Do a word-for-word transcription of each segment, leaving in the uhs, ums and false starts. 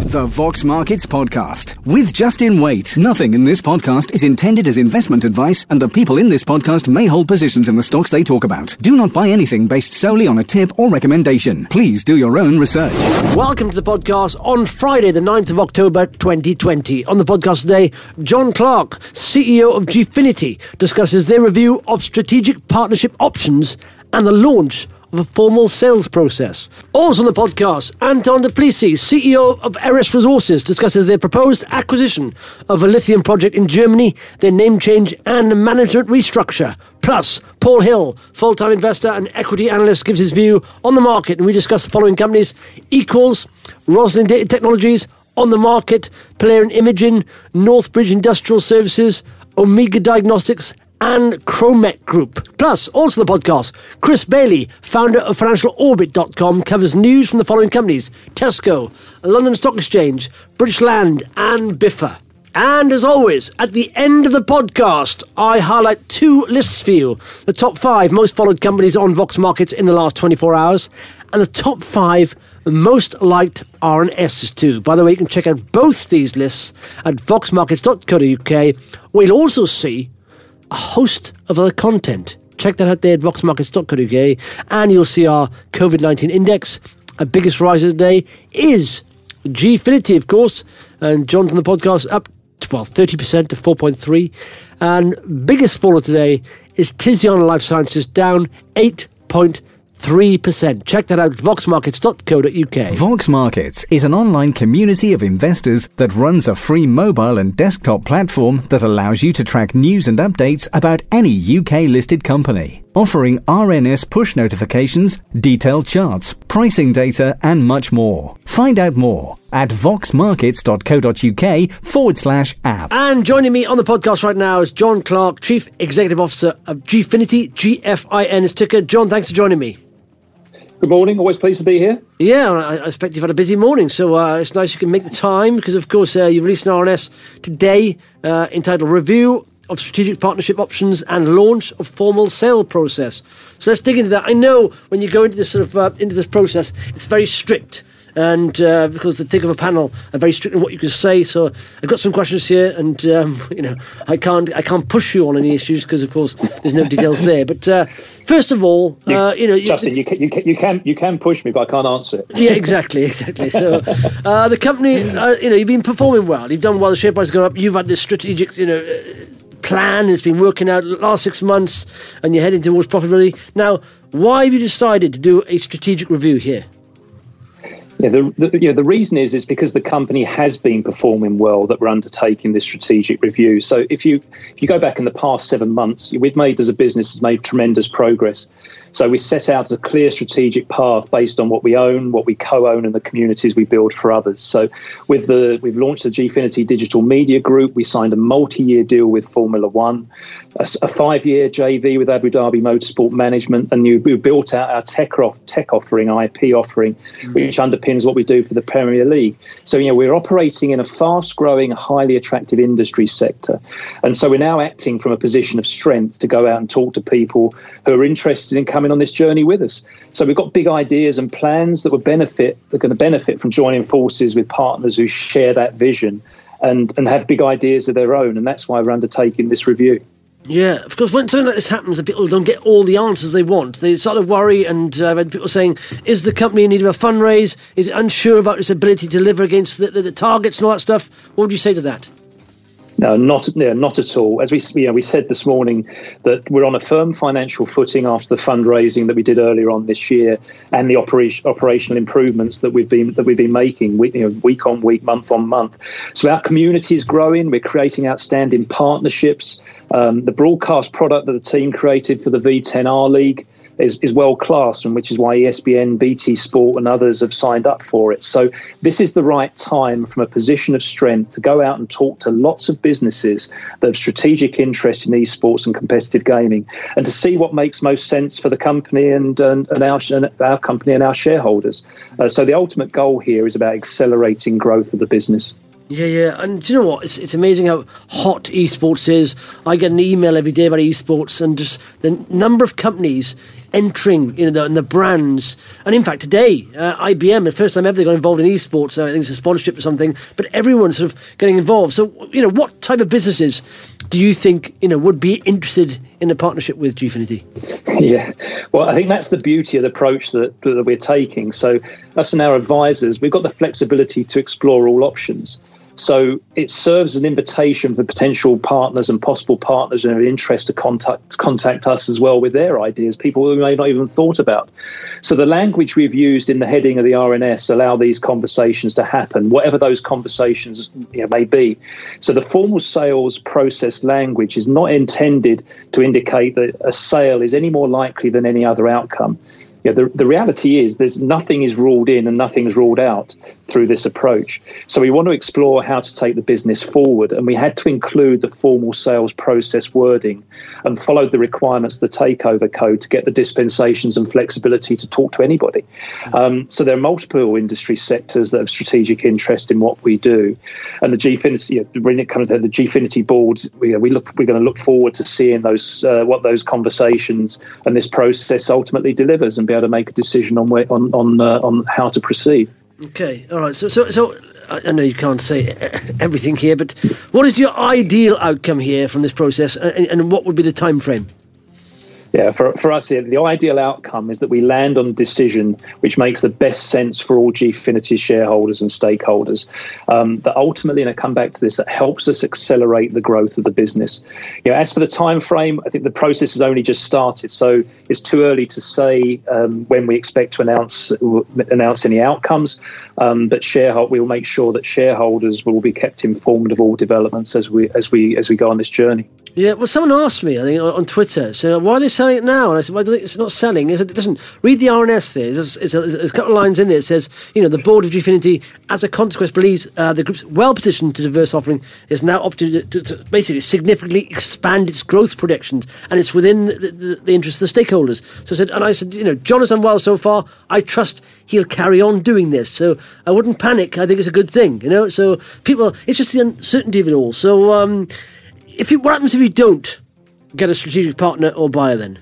The Vox Markets Podcast with Justin Waite. Nothing in this podcast is intended as investment advice, and the people in this podcast may hold positions in the stocks they talk about. Do not buy anything based solely on a tip or recommendation. Please do your own research. Welcome to the podcast on Friday, the ninth of October, twenty twenty. On the podcast today, John Clark, C E O of Gfinity, discusses their review of strategic partnership options and the launch of a formal sales process. Also on the podcast, Anton Duplessis, C E O of Eris Resources, discusses their proposed acquisition of a lithium project in Germany, their name change and management restructure. Plus, Paul Hill, full-time investor and equity analyst, gives his view on the market, and we discuss the following companies: Equals, Roslin Data Technologies, On the Market, Polaris Imaging, Northbridge Industrial Services, Omega Diagnostics, and Chromet Group. Plus, also the podcast, Chris Bailey, founder of Financial Orbit dot com, covers news from the following companies: Tesco, London Stock Exchange, British Land, and Biffa. And as always, at the end of the podcast, I highlight two lists for you: the top five most followed companies on Vox Markets in the last twenty-four hours, and the top five most liked R and S's too. By the way, you can check out both these lists at vox markets dot co dot uk, where you'll also see a host of other content. Check that out there at vox markets dot co dot uk, and you'll see our COVID nineteen index. Our biggest riser today is Gfinity, of course, and John's on the podcast up well, thirty percent to four point three. And biggest faller today is Tiziana Life Sciences, down eight point three percent. Check that out at vox markets dot co dot uk. Vox Markets is an online community of investors that runs a free mobile and desktop platform that allows you to track news and updates about any U K-listed company, offering R N S push notifications, detailed charts, pricing data, and much more. Find out more at vox markets dot co dot uk forward slash app. And joining me on the podcast right now is John Clark, Chief Executive Officer of Gfinity, G F I N is ticker. John, thanks for joining me. Good morning. Always pleased to be here. Yeah, I, I expect you've had a busy morning, so uh, it's nice you can make the time, because, of course, uh, you released an R N S today uh, entitled Review of Strategic Partnership Options and Launch of Formal Sale Process. So let's dig into that. I know when you go into this sort of uh, into this process, it's very strict. And uh, because the Takeover Panel are very strict on what you can say, so I've got some questions here, and um, you know I can't I can't push you on any issues because, of course, there's no details there. But uh, first of all, you, uh, you know, Justin, you, you, can, you can you can you can push me, but I can't answer it. Yeah, exactly, exactly. So uh, the company, uh, you know, you've been performing well. You've done well. The share price has gone up. You've had this strategic, you know, plan. It's been working out the last six months, and you're heading towards profitability. Now, why have you decided to do a strategic review here? Yeah, the, the, you know, the reason is is because the company has been performing well that we're undertaking this strategic review. So if you if you go back in the past seven months, we've made as a business has made tremendous progress. So we set out as a clear strategic path based on what we own, what we co-own, and the communities we build for others. So with the we've launched the Gfinity Digital Media Group. We signed a multi-year deal with Formula One, a, a five-year J V with Abu Dhabi Motorsport Management, and we built out our tech off, tech offering, I P offering, mm-hmm. which underpins what we do for the Premier League. So you know we're operating in a fast-growing, highly attractive industry sector, and so we're now acting from a position of strength to go out and talk to people who are interested in coming on this journey with us. So we've got big ideas and plans that would benefit, that are going to benefit from joining forces with partners who share that vision and, and have big ideas of their own. And that's why we're undertaking this review. Yeah, of course, when something like this happens and people don't get all the answers they want, they start to worry, and uh, I've had people saying, is the company in need of a fundraise? Is it unsure about its ability to deliver against the, the, the targets and all that stuff? What would you say to that? No, not no, not at all. As we you know, we said this morning that we're on a firm financial footing after the fundraising that we did earlier on this year, and the operation, operational improvements that we've been that we've been making week, you know, week on week, month on month. So our community is growing. We're creating outstanding partnerships. Um, the broadcast product that the team created for the V ten R League is, is world-class, and which is why E S P N, B T Sport and others have signed up for it. So this is the right time from a position of strength to go out and talk to lots of businesses that have strategic interest in esports and competitive gaming, and to see what makes most sense for the company and, and, and, our, and our company and our shareholders. Uh, so the ultimate goal here is about accelerating growth of the business. Yeah, yeah, and do you know what? It's it's amazing how hot esports is. I get an email every day about esports, and just the number of companies entering, you know, the, and the brands. And in fact, today, uh, I B M, the first time ever they got involved in esports. Uh, I think it's a sponsorship or something. But everyone's sort of getting involved. So, you know, what type of businesses do you think, you know, would be interested in a partnership with Gfinity? Yeah, well, I think that's the beauty of the approach that, that we're taking. So, us and our advisors, we've got the flexibility to explore all options. So it serves as an invitation for potential partners and possible partners who have interest to contact contact us as well with their ideas, people who may not even thought about. So the language we've used in the heading of the R N S allow these conversations to happen, whatever those conversations, you know, may be. So the formal sales process language is not intended to indicate that a sale is any more likely than any other outcome. Yeah, the, the reality is there's nothing is ruled in and nothing is ruled out through this approach. So we want to explore how to take the business forward, and we had to include the formal sales process wording and followed the requirements of the takeover code to get the dispensations and flexibility to talk to anybody. Um, so there are multiple industry sectors that have strategic interest in what we do, and the Gfinity, you know, when it comes to the Gfinity boards, we, we look we're going to look forward to seeing those uh, what those conversations and this process ultimately delivers, and be able to make a decision on where, on on uh, on how to proceed. Okay, all right. So, so, so I know you can't say everything here, but what is your ideal outcome here from this process, and, and what would be the time frame? Yeah, for for us here, the ideal outcome is that we land on a decision which makes the best sense for all Gfinity shareholders and stakeholders. Um, that ultimately, and I come back to this, that helps us accelerate the growth of the business. You know, as for the time frame, I think the process has only just started, so it's too early to say um, when we expect to announce announce any outcomes. Um, but shareholder, we will make sure that shareholders will be kept informed of all developments as we as we as we go on this journey. Yeah, well, someone asked me, I think, on Twitter, so why are they selling it now? And I said, well, I think it's not selling. I said, listen, read the R N S there. There's, there's, a, there's a couple of lines in there. It says, you know, the board of Gfinity, as a consequence, believes uh, the group's well-positioned to diverse offering is now up to, to, to basically significantly expand its growth predictions, and it's within the, the, the interest of the stakeholders. So I said, and I said, you know, John has done well so far. I trust he'll carry on doing this. So I wouldn't panic. I think it's a good thing, you know. So people, it's just the uncertainty of it all. So um, if you, what happens if you don't get a strategic partner or buyer then?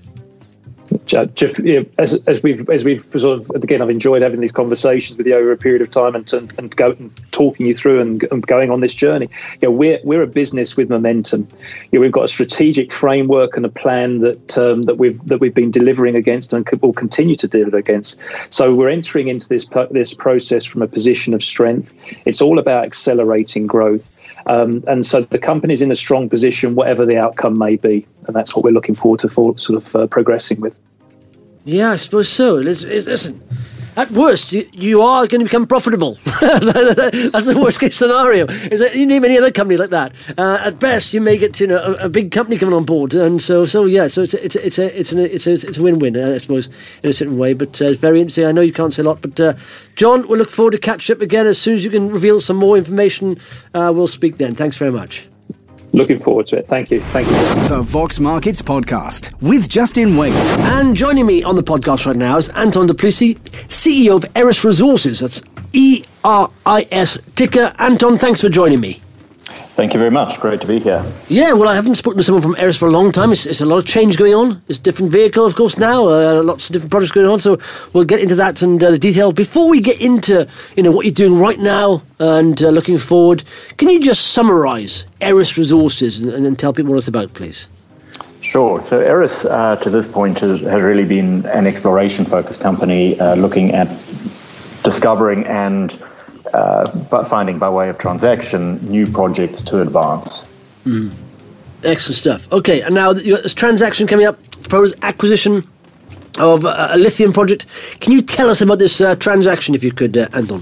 Jeff, you know, as, as we've as we've sort of again, I've enjoyed having these conversations with you over a period of time, and and, and, go, and talking you through and, and going on this journey. You know, we're we're a business with momentum. You know, we've got a strategic framework and a plan that um, that we've that we've been delivering against and will continue to deliver against. So we're entering into this this process from a position of strength. It's all about accelerating growth. Um, and so the company's in a strong position, whatever the outcome may be. And that's what we're looking forward to for sort of uh, progressing with. Yeah, I suppose so. Listen, at worst, you, you are going to become profitable. That's the worst case scenario. Is that you name any other company like that? Uh, at best, you may get, you know, a, a big company coming on board, and so so yeah. So it's a, it's a, it's a, it's a, it's a, it's a win-win, I suppose, in a certain way. But uh, it's very interesting. I know you can't say a lot, but uh, John, we'll look forward to catching up again as soon as you can reveal some more information. Uh, we'll speak then. Thanks very much. Looking forward to it. Thank you. Thank you. The Vox Markets Podcast with Justin Waite. And joining me on the podcast right now is Anton du Plessis, C E O of Eris Resources. That's E R I S ticker. Anton, thanks for joining me. Thank you very much. Great to be here. Yeah, well, I haven't spoken to someone from Eris for a long time. It's, it's a lot of change going on. It's a different vehicle, of course, now. Uh, lots of different projects going on. So we'll get into that and uh, the detail. Before we get into, you know, what you're doing right now and uh, looking forward, can you just summarise Eris Resources and, and tell people what it's about, please? Sure. So Eris, uh, to this point, has, has really been an exploration-focused company uh, looking at discovering and Uh, but finding by way of transaction new projects to advance. Mm. Excellent stuff. Okay, and now you've got this transaction coming up, proposed acquisition of a, a lithium project. Can you tell us about this uh, transaction, if you could, uh, Anton?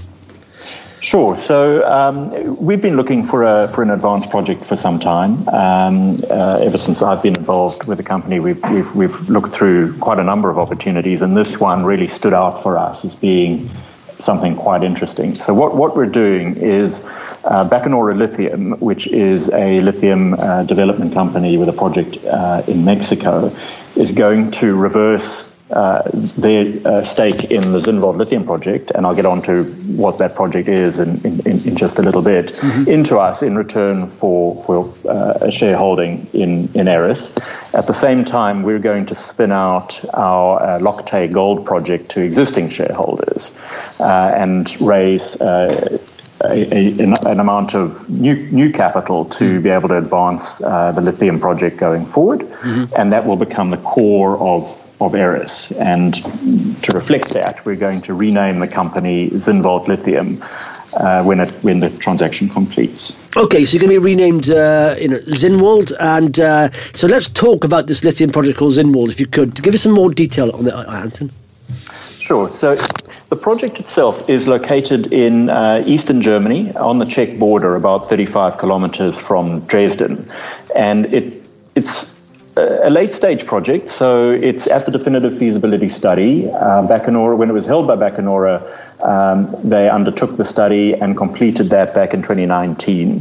Sure. So um, we've been looking for a for an advanced project for some time. Um, uh, ever since I've been involved with the company, we've, we've we've looked through quite a number of opportunities, and this one really stood out for us as being something quite interesting. So what, what we're doing is uh, Bacanora Lithium, which is a lithium uh, development company with a project uh, in Mexico, is going to reverse uh, their uh, stake in the Zinnwald lithium project, and I'll get on to what that project is in, in, in just a little bit, mm-hmm. into us in return for, for uh, a shareholding in, in Eris. At the same time, we're going to spin out our uh, Loctay Gold project to existing shareholders uh, and raise uh, A, a, an amount of new new capital to mm-hmm. be able to advance uh, the lithium project going forward, mm-hmm. and that will become the core of of Eris. And to reflect that, we're going to rename the company Zinnwald Lithium uh, when it when the transaction completes. Okay, so you're going to be renamed, uh, you know, Zinnwald, and uh, so let's talk about this lithium project called Zinnwald, if you could give us some more detail on that, Anton. Sure. So the project itself is located in uh, eastern Germany on the Czech border, about thirty-five kilometers from Dresden. And it it's a late-stage project, so it's at the definitive feasibility study. Uh, Bacanora, when it was held by Bacanora, um, they undertook the study and completed that back in twenty nineteen.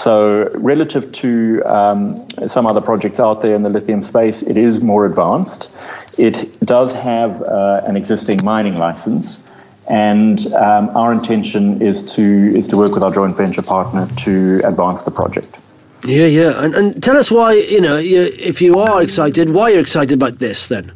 So relative to um, some other projects out there in the lithium space, it is more advanced. It does have uh, an existing mining license, and um, our intention is to is to work with our joint venture partner to advance the project. Yeah, yeah, and and tell us why, you know, you, if you are excited, why you're excited about this then.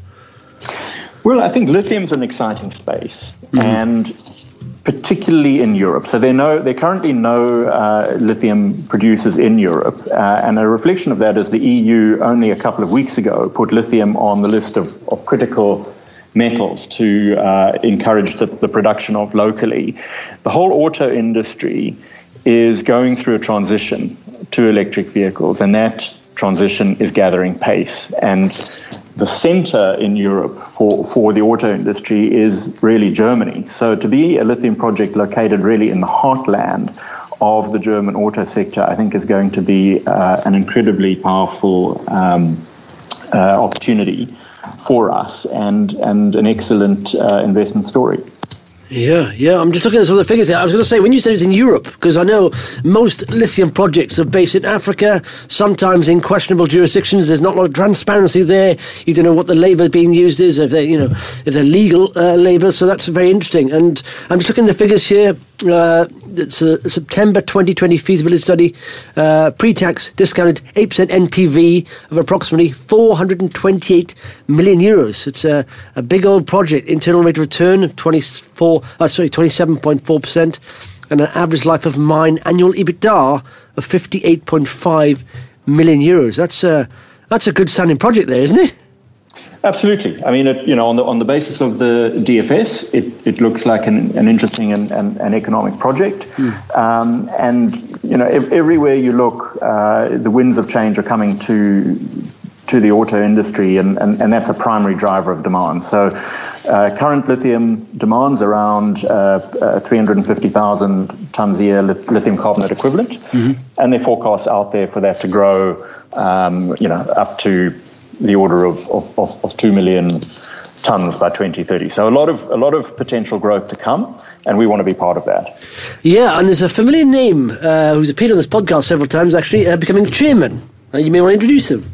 Well, I think lithium's an exciting space, mm-hmm. and particularly in Europe. So there are no, there are currently no uh, lithium producers in Europe, uh, and a reflection of that is the E U only a couple of weeks ago put lithium on the list of, of critical metals to uh, encourage the, the production of locally. The whole auto industry is going through a transition to electric vehicles, and that transition is gathering pace. And the center in Europe for, for the auto industry is really Germany. So to be a lithium project located really in the heartland of the German auto sector, I think is going to be uh, an incredibly powerful um, uh, opportunity for us, and, and an excellent uh, investment story. Yeah, yeah. I'm just looking at some of the figures here. I was going to say, when you said it's in Europe, because I know most lithium projects are based in Africa, sometimes in questionable jurisdictions. There's not a lot of transparency there. You don't know what the labour being used is, if they're, you know, if they're legal uh, labour. So that's very interesting. And I'm just looking at the figures here. Uh, it's a September twenty twenty feasibility study, uh, pre-tax discounted eight percent N P V of approximately four hundred twenty-eight million euros. It's a, a big old project. Internal rate of return of twenty-four, uh, sorry, twenty-seven point four percent, and an average life of mine annual EBITDA of fifty-eight point five million euros. That's a that's a good sounding project there, isn't it? Absolutely. I mean, it, you know, on the on the basis of the D F S, it, it looks like an, an interesting and, and an economic project. Mm. Um, and you know, ev- everywhere you look, uh, the winds of change are coming to to the auto industry, and, and, and that's a primary driver of demand. So, uh, current lithium demands around uh, uh, three hundred fifty thousand tons a year lithium carbonate equivalent, mm-hmm. and there are forecasts out there for that to grow, um, you know, up to the order of, of, of two million tons by twenty thirty. So a lot of a lot of potential growth to come, and we want to be part of that. Yeah, and there's a familiar name uh, who's appeared on this podcast several times, actually, uh, becoming chairman. Uh, you may want to introduce him.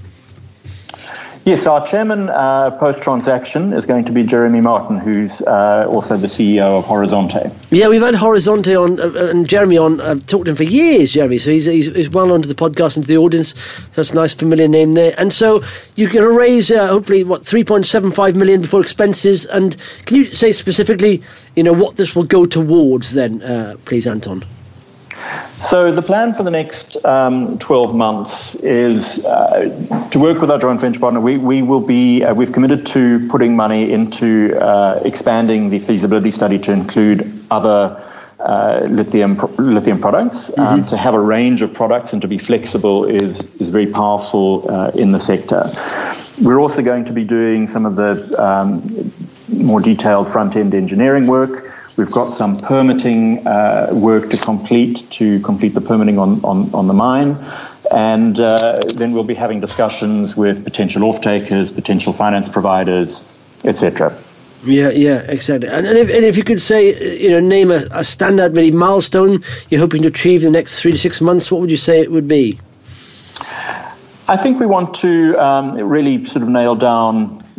Yes, our chairman uh, post-transaction is going to be Jeremy Martin, who's uh, also the C E O of Horizonte. Yeah, we've had Horizonte on, uh, and Jeremy on. I've talked to him for years, Jeremy, so he's, he's, he's well known to the podcast and to the audience. So that's a nice familiar name there. And so you're going to raise, uh, hopefully, what, three point seven five million before expenses. And can you say specifically, you know, what this will go towards then, uh, please, Anton? So the plan for the next um, twelve months is uh, to work with our joint venture partner. We we will be uh, we've committed to putting money into uh, expanding the feasibility study to include other uh, lithium lithium products. Mm-hmm. Um, to have a range of products and to be flexible is is very powerful uh, in the sector. We're also going to be doing some of the um, more detailed front end engineering work. We've got some permitting uh, work to complete to complete the permitting on, on, on the mine. And uh, then we'll be having discussions with potential off-takers, potential finance providers, et cetera. Yeah, yeah, exactly. And, and, if, and if you could say, you know, name a, a standout maybe milestone you're hoping to achieve in the next three to six months, what would you say it would be? I think we want to um, really sort of nail down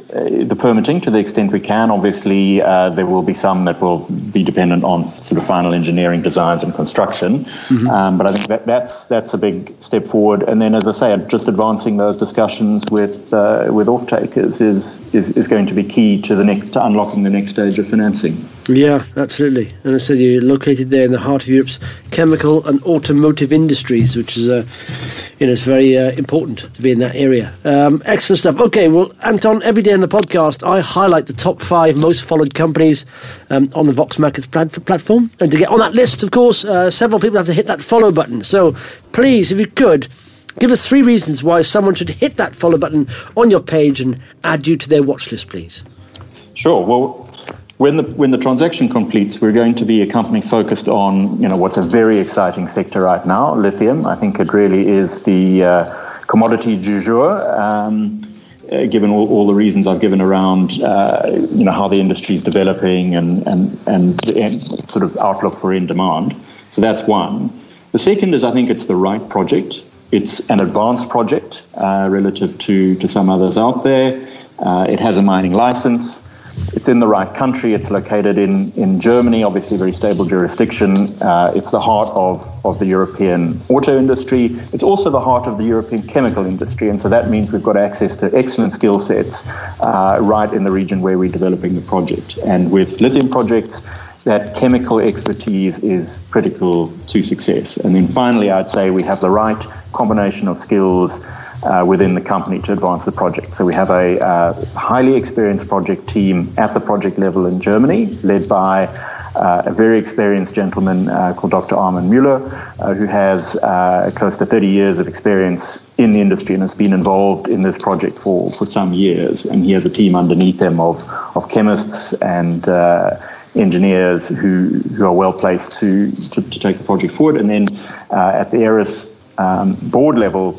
uh, the permitting to the extent we can. Obviously, uh, there will be some that will be dependent on sort of final engineering designs and construction. Mm-hmm. Um, but I think that that's that's a big step forward. And then, as I say, just advancing those discussions with uh, with off-takers is, is is going to be key to the next to unlocking the next stage of financing. Yeah, absolutely. And I said you're located there in the heart of Europe's chemical and automotive industries, which is, uh, you know, it's very uh, important to be in that area. Um, excellent stuff. Okay, well, Anton, every day on the podcast, I highlight the top five most followed companies um, on the Vox Markets plat- platform. And to get on that list, of course, uh, several people have to hit that follow button. So please, if you could, give us three reasons why someone should hit that follow button on your page and add you to their watch list, please. Sure. Well, When the when the transaction completes, we're going to be a company focused on, you know, what's a very exciting sector right now, lithium. I think it really is the uh, commodity du jour, um, uh, given all, all the reasons I've given around, uh, you know, how the industry is developing and, and, and the end, sort of outlook for end demand. So that's one. The second is I think it's the right project. It's an advanced project uh, relative to, to some others out there. Uh, it has a mining license. It's in the right country. It's located in, in Germany, obviously a very stable jurisdiction. Uh, it's the heart of, of the European auto industry. It's also the heart of the European chemical industry. And so that means we've got access to excellent skill sets uh, right in the region where we're developing the project. And with lithium projects, that chemical expertise is critical to success. And then finally, I'd say we have the right combination of skills Uh, within the company to advance the project. So we have a uh, highly experienced project team at the project level in Germany, led by uh, a very experienced gentleman uh, called Doctor Armin Müller, uh, who has uh, close to thirty years of experience in the industry and has been involved in this project for, for some years. And he has a team underneath him of, of chemists and uh, engineers who, who are well placed to, to, to take the project forward. And then uh, at the Aeris um, board level,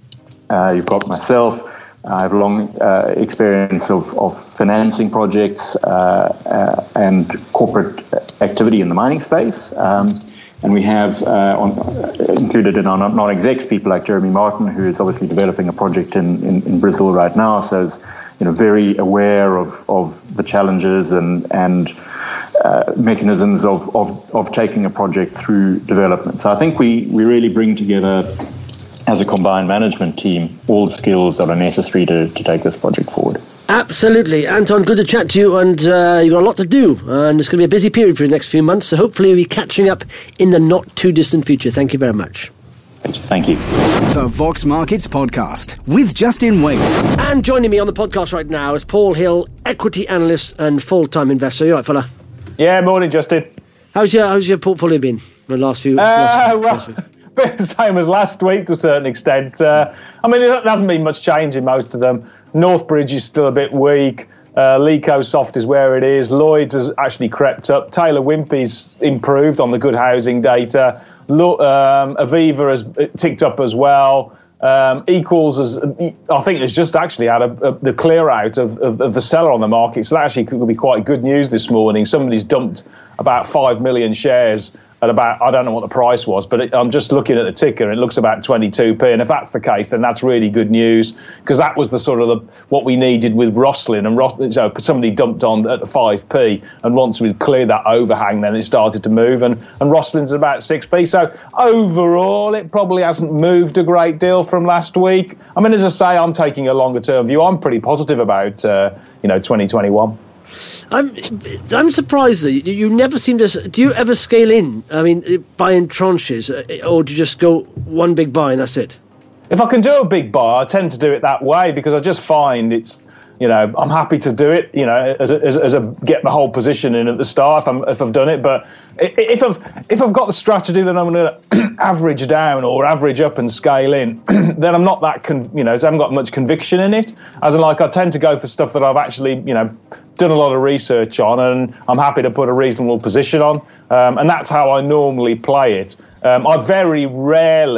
Uh, you've got myself. I have a long uh, experience of, of financing projects uh, uh, and corporate activity in the mining space. Um, and we have uh, on, uh, included in our non-execs people like Jeremy Martin, who is obviously developing a project in, in, in Brazil right now. So is, you know, very aware of, of the challenges and, and uh, mechanisms of, of, of taking a project through development. So I think we, we really bring together, as a combined management team, all the skills that are necessary to, to take this project forward. Absolutely. Anton, good to chat to you, and uh, you've got a lot to do, and it's going to be a busy period for the next few months, so hopefully we'll be catching up in the not-too-distant future. Thank you very much. Thank you. The Vox Markets Podcast with Justin Waite. And joining me on the podcast right now is Paul Hill, equity analyst and full-time investor. You all right, fella? Yeah, morning, Justin. How's your, how's your portfolio been in the last few, uh, last, well, last week? Bit the same as last week to a certain extent. Uh, I mean, there hasn't been much change in most of them. Northbridge is still a bit weak. Uh, Lecosoft is where it is. Lloyd's has actually crept up. Taylor Wimpey's improved on the good housing data. Lo- um, Aviva has ticked up as well. Um, Equals, has, I think, has just actually had a, a, the clear out of, of, of the seller on the market. So that actually could be quite good news this morning. Somebody's dumped about five million shares at about, I don't know what the price was, but it, I'm just looking at the ticker, and it looks about twenty-two p. And if that's the case, then that's really good news, because that was the sort of the, what we needed with Rosslyn. And Ros, so somebody dumped on at five p, and once we cleared that overhang, then it started to move. And, and Roslyn's at about six p. So overall, it probably hasn't moved a great deal from last week. I mean, as I say, I'm taking a longer term view. I'm pretty positive about, uh, you know, twenty twenty-one. I'm I'm surprised that you, you never seem to. Do you ever scale in? I mean, buy in tranches, or do you just go one big buy and that's it? If I can do a big buy, I tend to do it that way, because I just find it's, you know, I'm happy to do it, you know, as a, as, as a get the whole position in at the start if, I'm, if I've done it. But if I've if I've got the strategy that I'm going to average down or average up and scale in, then I'm not that, con- you know, I haven't got much conviction in it. As in, like, I tend to go for stuff that I've actually, you know, done a lot of research on, and I'm happy to put a reasonable position on. Um, and that's how I normally play it. Um, I very rarely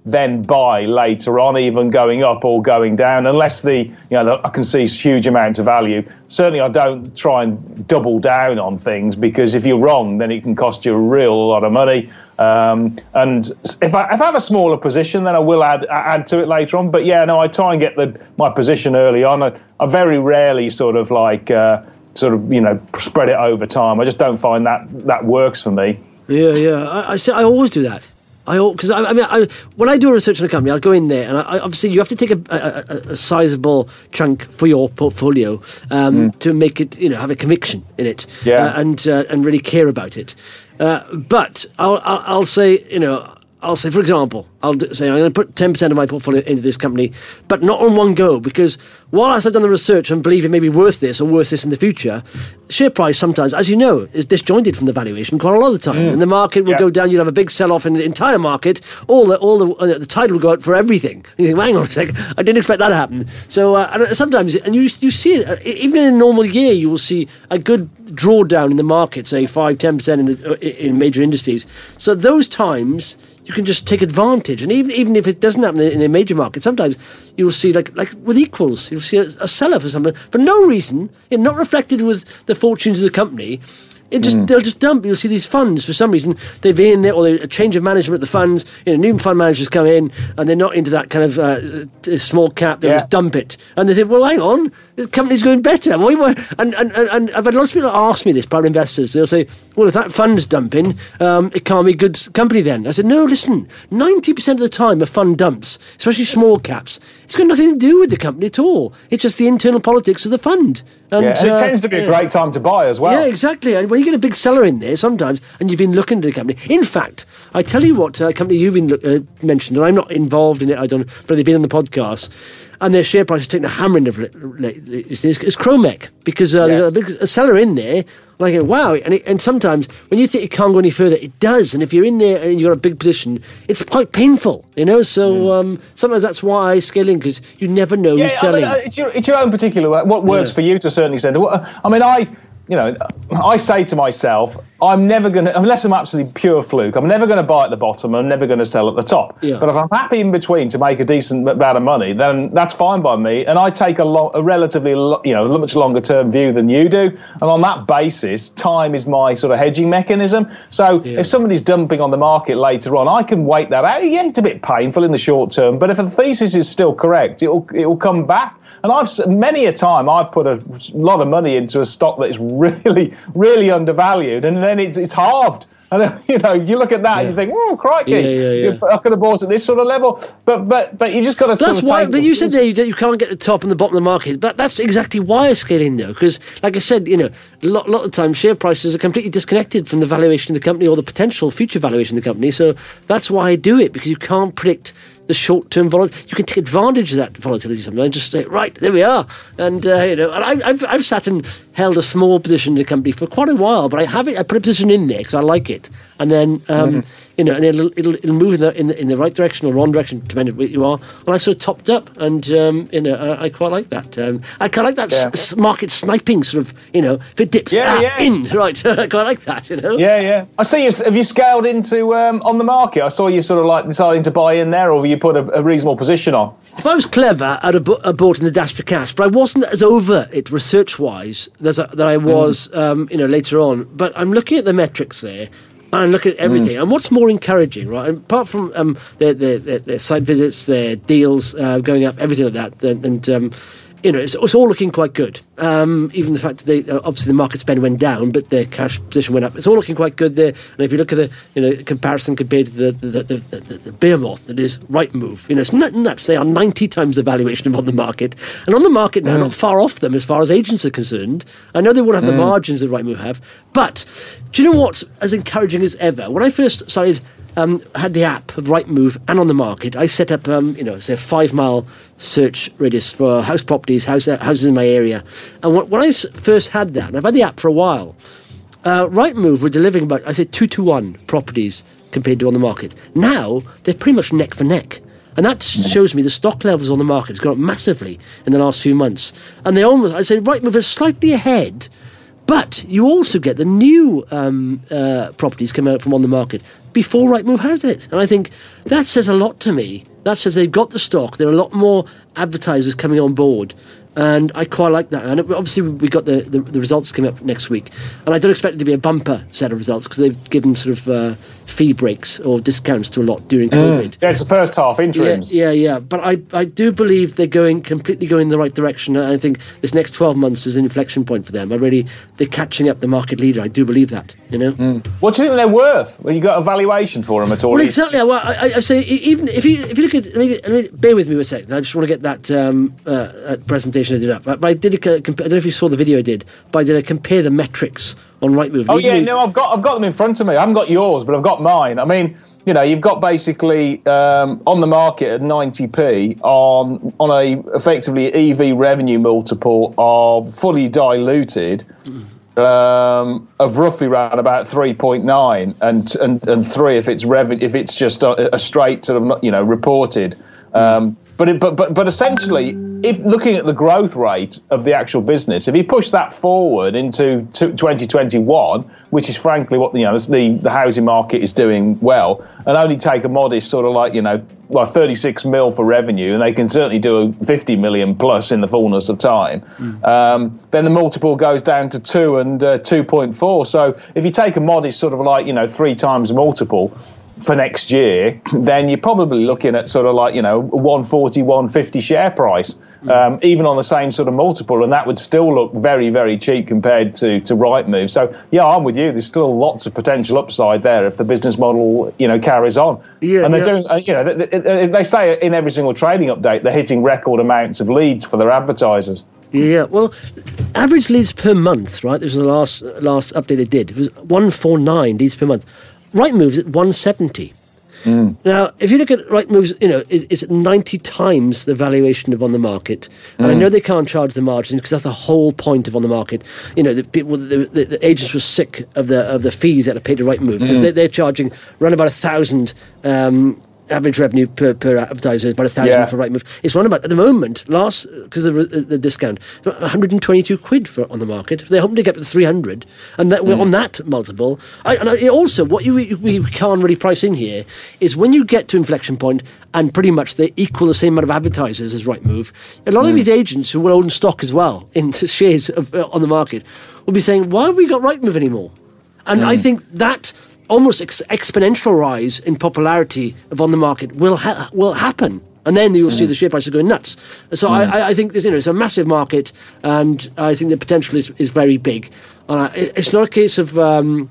then buy later on, even going up or going down, unless the, you know, I can see huge amounts of value. Certainly I don't try and double down on things, because if you're wrong, then it can cost you a real lot of money. Um, and if I, if I have a smaller position, then I will add add to it later on. But yeah, no, I try and get the my position early on. I, I very rarely sort of like uh, sort of, you know, spread it over time. I just don't find that that works for me. Yeah, yeah. I, I, say, I always do that. I because I, I mean, I, when I do a research on a company, I'll go in there, and I, I, obviously you have to take a, a, a, a sizable chunk for your portfolio um, mm. to make it, you know, have a conviction in it, yeah. uh, and uh, and really care about it. Uh, but I'll, I'll I'll say, you know, I'll say, for example, I'll say I'm going to put ten percent of my portfolio into this company, but not on one go, because whilst I've done the research and believe it may be worth this or worth this in the future, share price sometimes, as you know, is disjointed from the valuation quite a lot of the time. Mm. And the market will yeah. go down, you'll have a big sell-off in the entire market, all the all the, uh, the tide will go out for everything. And you think, well, hang on a sec, I didn't expect that to happen. So uh, and sometimes, and you you see it, even in a normal year, you will see a good drawdown in the market, say five, ten percent in, the, in major industries. So those times, you can just take advantage, and even even if it doesn't happen in a major market, sometimes you'll see, like like with equals, you'll see a, a seller for something for no reason, you know, not reflected with the fortunes of the company. It just mm. they'll just dump. You'll see these funds for some reason they've been in there, or a change of management at the funds. You know, new fund managers come in and they're not into that kind of uh, small cap. They'll yeah. just dump it, and they think, well, hang on, the company's going better. And and, and and I've had lots of people ask me this, private investors. They'll say, well, if that fund's dumping, um, it can't be a good company then. I said, no, listen, ninety percent of the time a fund dumps, especially small caps, it's got nothing to do with the company at all. It's just the internal politics of the fund. And, yeah, and it uh, tends to be yeah. a great time to buy as well. Yeah, exactly. And when you get a big seller in there sometimes, and you've been looking at the company. In fact, I tell you what, a uh, company you've been uh, mentioned, and I'm not involved in it, I don't, but they've been on the podcast, and their share price has taken a hammering of it lately. It's, it's Chromec, because uh, yes. they've got a big a seller in there. Like, wow, and it, and sometimes when you think it can't go any further, it does. And if you're in there and you've got a big position, it's quite painful, you know. So mm. um, sometimes that's why I scale in, because you never know yeah, who's selling. I mean, it's your it's your own particular what works yeah. for you to a certain extent. I mean, I you know I say to myself, I'm never going to, unless I'm absolutely pure fluke, I'm never going to buy at the bottom, I'm never going to sell at the top. Yeah. But if I'm happy in between to make a decent amount of money, then that's fine by me. And I take a, lo- a relatively, lo- you know, a much longer term view than you do. And on that basis, time is my sort of hedging mechanism. So yeah. if somebody's dumping on the market later on, I can wait that out. Yeah, it's a bit painful in the short term, but if the thesis is still correct, it'll it'll come back. And I've many a time I've put a lot of money into a stock that is really, really undervalued, and then it's it's halved. And you know, you look at that yeah. and you think, "Oh, crikey! Yeah, yeah, yeah. I could have bought at this sort of level." But but but you just got to. That's sort of why. take But you said there that you can't get the top and the bottom of the market. But that's exactly why I scale in, though, because, like I said, you know, a lot, lot of the time share prices are completely disconnected from the valuation of the company or the potential future valuation of the company. So that's why I do it, because you can't predict the short-term volatility. You can take advantage of that volatility sometimes and just say, right, there we are. And, uh, you know, and I, I've, I've sat and held a small position in the company for quite a while, but I have it, I put a position in there because I like it. And then, um, mm-hmm. you know, and it'll, it'll, it'll move in the, in the in the right direction or wrong direction, depending on where you are. And I sort of topped up, and, um, you know, I, I quite like that. Um, I quite like that yeah. s- market sniping sort of, you know, if it dips, yeah, ah, yeah. in, right. I quite like that, you know. Yeah, yeah. I see you, have you scaled into um, on the market? I saw you sort of like deciding to buy in there, or have you put a, a reasonable position on? If I was clever, I'd have, bu- have bought in the Dash for Cash, but I wasn't as over it research-wise as I, that I was, mm. um, you know, later on. But I'm looking at the metrics there, and look at everything. Mm. And what's more encouraging, right? And apart from um, their, their, their, their site visits, their deals uh, going up, everything like that, and, and um, you know, it's, it's all looking quite good. Um, even the fact that they, obviously the market spend went down, but their cash position went up. It's all looking quite good there. And if you look at the, you know, comparison compared to the the, the, the, the behemoth that is Rightmove, you know, it's not nuts. They are ninety times the valuation of on the market, and on the market now, mm. not far off them as far as agents are concerned. I know they won't have mm. the margins that Rightmove have, but do you know what's as encouraging as ever? When I first started. Um, had the app of Rightmove and on the market, I set up, um, you know, say a five mile search radius for house properties, house, uh, houses in my area. And when, when I s- first had that, and I've had the app for a while, uh, Rightmove were delivering about, I say, two to one properties compared to on the market. Now, they're pretty much neck for neck. And that shows me the stock levels on the market has gone up massively in the last few months. And they almost, I say, Rightmove is slightly ahead, But you also get the new um, uh, properties come out from on the market before Rightmove has it. And I think that says a lot to me. That says they've got the stock. There are a lot more advertisers coming on board. And I quite like that. And obviously, we got the, the, the results coming up next week. And I don't expect it to be a bumper set of results because they've given sort of uh, fee breaks or discounts to a lot during COVID. Mm. Yeah, it's the first half interims. Yeah, yeah, yeah. But I, I do believe they're going completely going in the right direction. I think this next twelve months is an inflection point for them. I really, they're catching up the market leader. I do believe that, you know. Mm. What do you think they're worth? Well, you got a valuation for them at all? Well, exactly. Well, I, I say even if you if you look at, let me, let me, bear with me a second. I just want to get that um, uh, presentation I did up. But I did a, I don't know if you saw the video I did, but I did a compare the metrics on Rightmove. Oh yeah, no, I've got I've got them in front of me. I haven't got yours, but I've got mine. I mean, you know, you've got basically um, on the market at ninety p on on a effectively E V revenue multiple of fully diluted um, of roughly around about three point nine and and and three if it's revenue if it's just a, a straight sort of you know reported. Um, But, it, but but but essentially, if looking at the growth rate of the actual business, if you push that forward into twenty twenty-one, which is frankly what you know the the housing market is doing well, and only take a modest sort of like you know well thirty-six mil for revenue, and they can certainly do a fifty million plus in the fullness of time. Mm. Um, then the multiple goes down to two and uh, two point four. So if you take a modest sort of like you know three times multiple for next year, then you're probably looking at sort of like, you know, one forty, one fifty share price, um, even on the same sort of multiple, and that would still look very, very cheap compared to, to Rightmove. So, yeah, I'm with you. There's still lots of potential upside there if the business model, you know, carries on. Yeah, and they're yeah. doing, uh, you know, they, they, they say in every single trading update, they're hitting record amounts of leads for their advertisers. Yeah, well, average leads per month, right? This was the last, last update they did. It was one forty-nine leads per month. Rightmove's at one seventy. Mm. Now, if you look at Rightmove's, you know, it's, it's at ninety times the valuation of on the market. And mm. I know they can't charge the margin because that's the whole point of on the market. You know, the people, the, the, the agents were sick of the of the fees that are paid to Rightmove because mm. they, they're charging around about a thousand. Um, average revenue per, per advertiser is about a thousand yeah. for Rightmove. It's run about, at the moment, last, because of the, the discount, one hundred twenty-two quid for on the market. They're hoping to get to three hundred. And that, mm. on that multiple, I, and I, also, what you, we, we can't really price in here is when you get to inflection point and pretty much they equal the same amount of advertisers as Rightmove, a lot mm. of these agents who will own stock as well in shares of, uh, on the market will be saying, why have we got Rightmove anymore? And mm. I think that almost ex- exponential rise in popularity of on the market will ha- will happen, and then you'll mm. see the share prices going nuts. So mm. I, I think there's, you know, it's a massive market, and I think the potential is, is very big. Uh, it, it's not a case of um,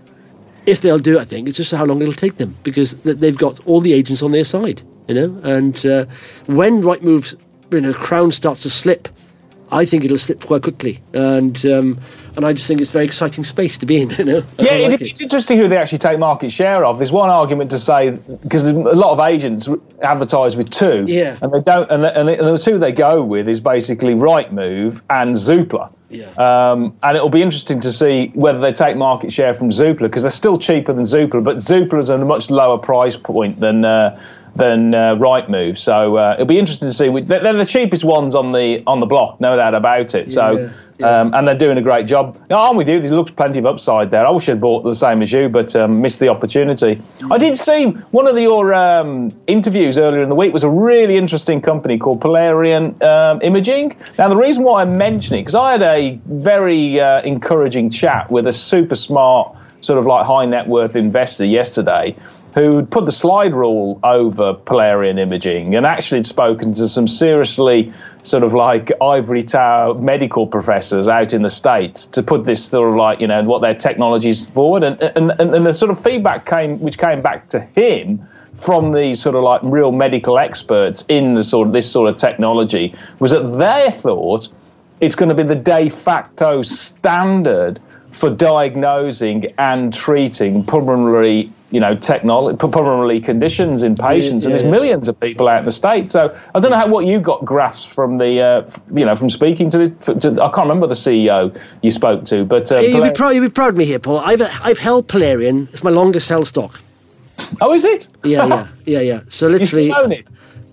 if they'll do it. I think it's just how long it'll take them because they've got all the agents on their side, you know. And uh, when Rightmove's, you know, crown starts to slip, I think it'll slip quite quickly, and um, and I just think it's a very exciting space to be in. You know, yeah, like it, it's it. interesting who they actually take market share of. There's one argument to say because a lot of agents advertise with two, yeah, and they don't, and, they, and, they, and the two they go with is basically Rightmove and Zoopla. Yeah. Um, and it'll be interesting to see whether they take market share from Zoopla because they're still cheaper than Zoopla, but Zoopla is at a much lower price point than. Uh, than uh, Rightmove, so uh, it'll be interesting to see. They're, they're the cheapest ones on the on the block, no doubt about it. So, yeah, yeah. Um, and they're doing a great job. No, I'm with you. There looks plenty of upside there. I wish I'd bought the same as you, but um, missed the opportunity. Mm. I did see one of the, your um, interviews earlier in the week was a really interesting company called Polarian um, Imaging. Now, the reason why I'm mentioning it because I had a very uh, encouraging chat with a super smart sort of like high net worth investor yesterday, who'd put the slide rule over Polarian Imaging and actually had spoken to some seriously sort of like ivory tower medical professors out in the States to put this sort of like, you know, what their technologies forward. And, and, and the sort of feedback came, which came back to him from these sort of like real medical experts in the sort of this sort of technology was that they thought it's going to be the de facto standard for diagnosing and treating pulmonary, you know, technology, pulmonary conditions in patients, yeah, yeah, and there's millions of people out in the States. So I don't know how what you got grasped from the, uh, you know, from speaking to this. To, I can't remember the C E O you spoke to, but uh, you'll, be proud, you'll be proud of me here, Paul. I've I've held Polarian. It's my longest held stock. Oh, is it? Yeah, yeah, yeah, yeah. So literally, you own it.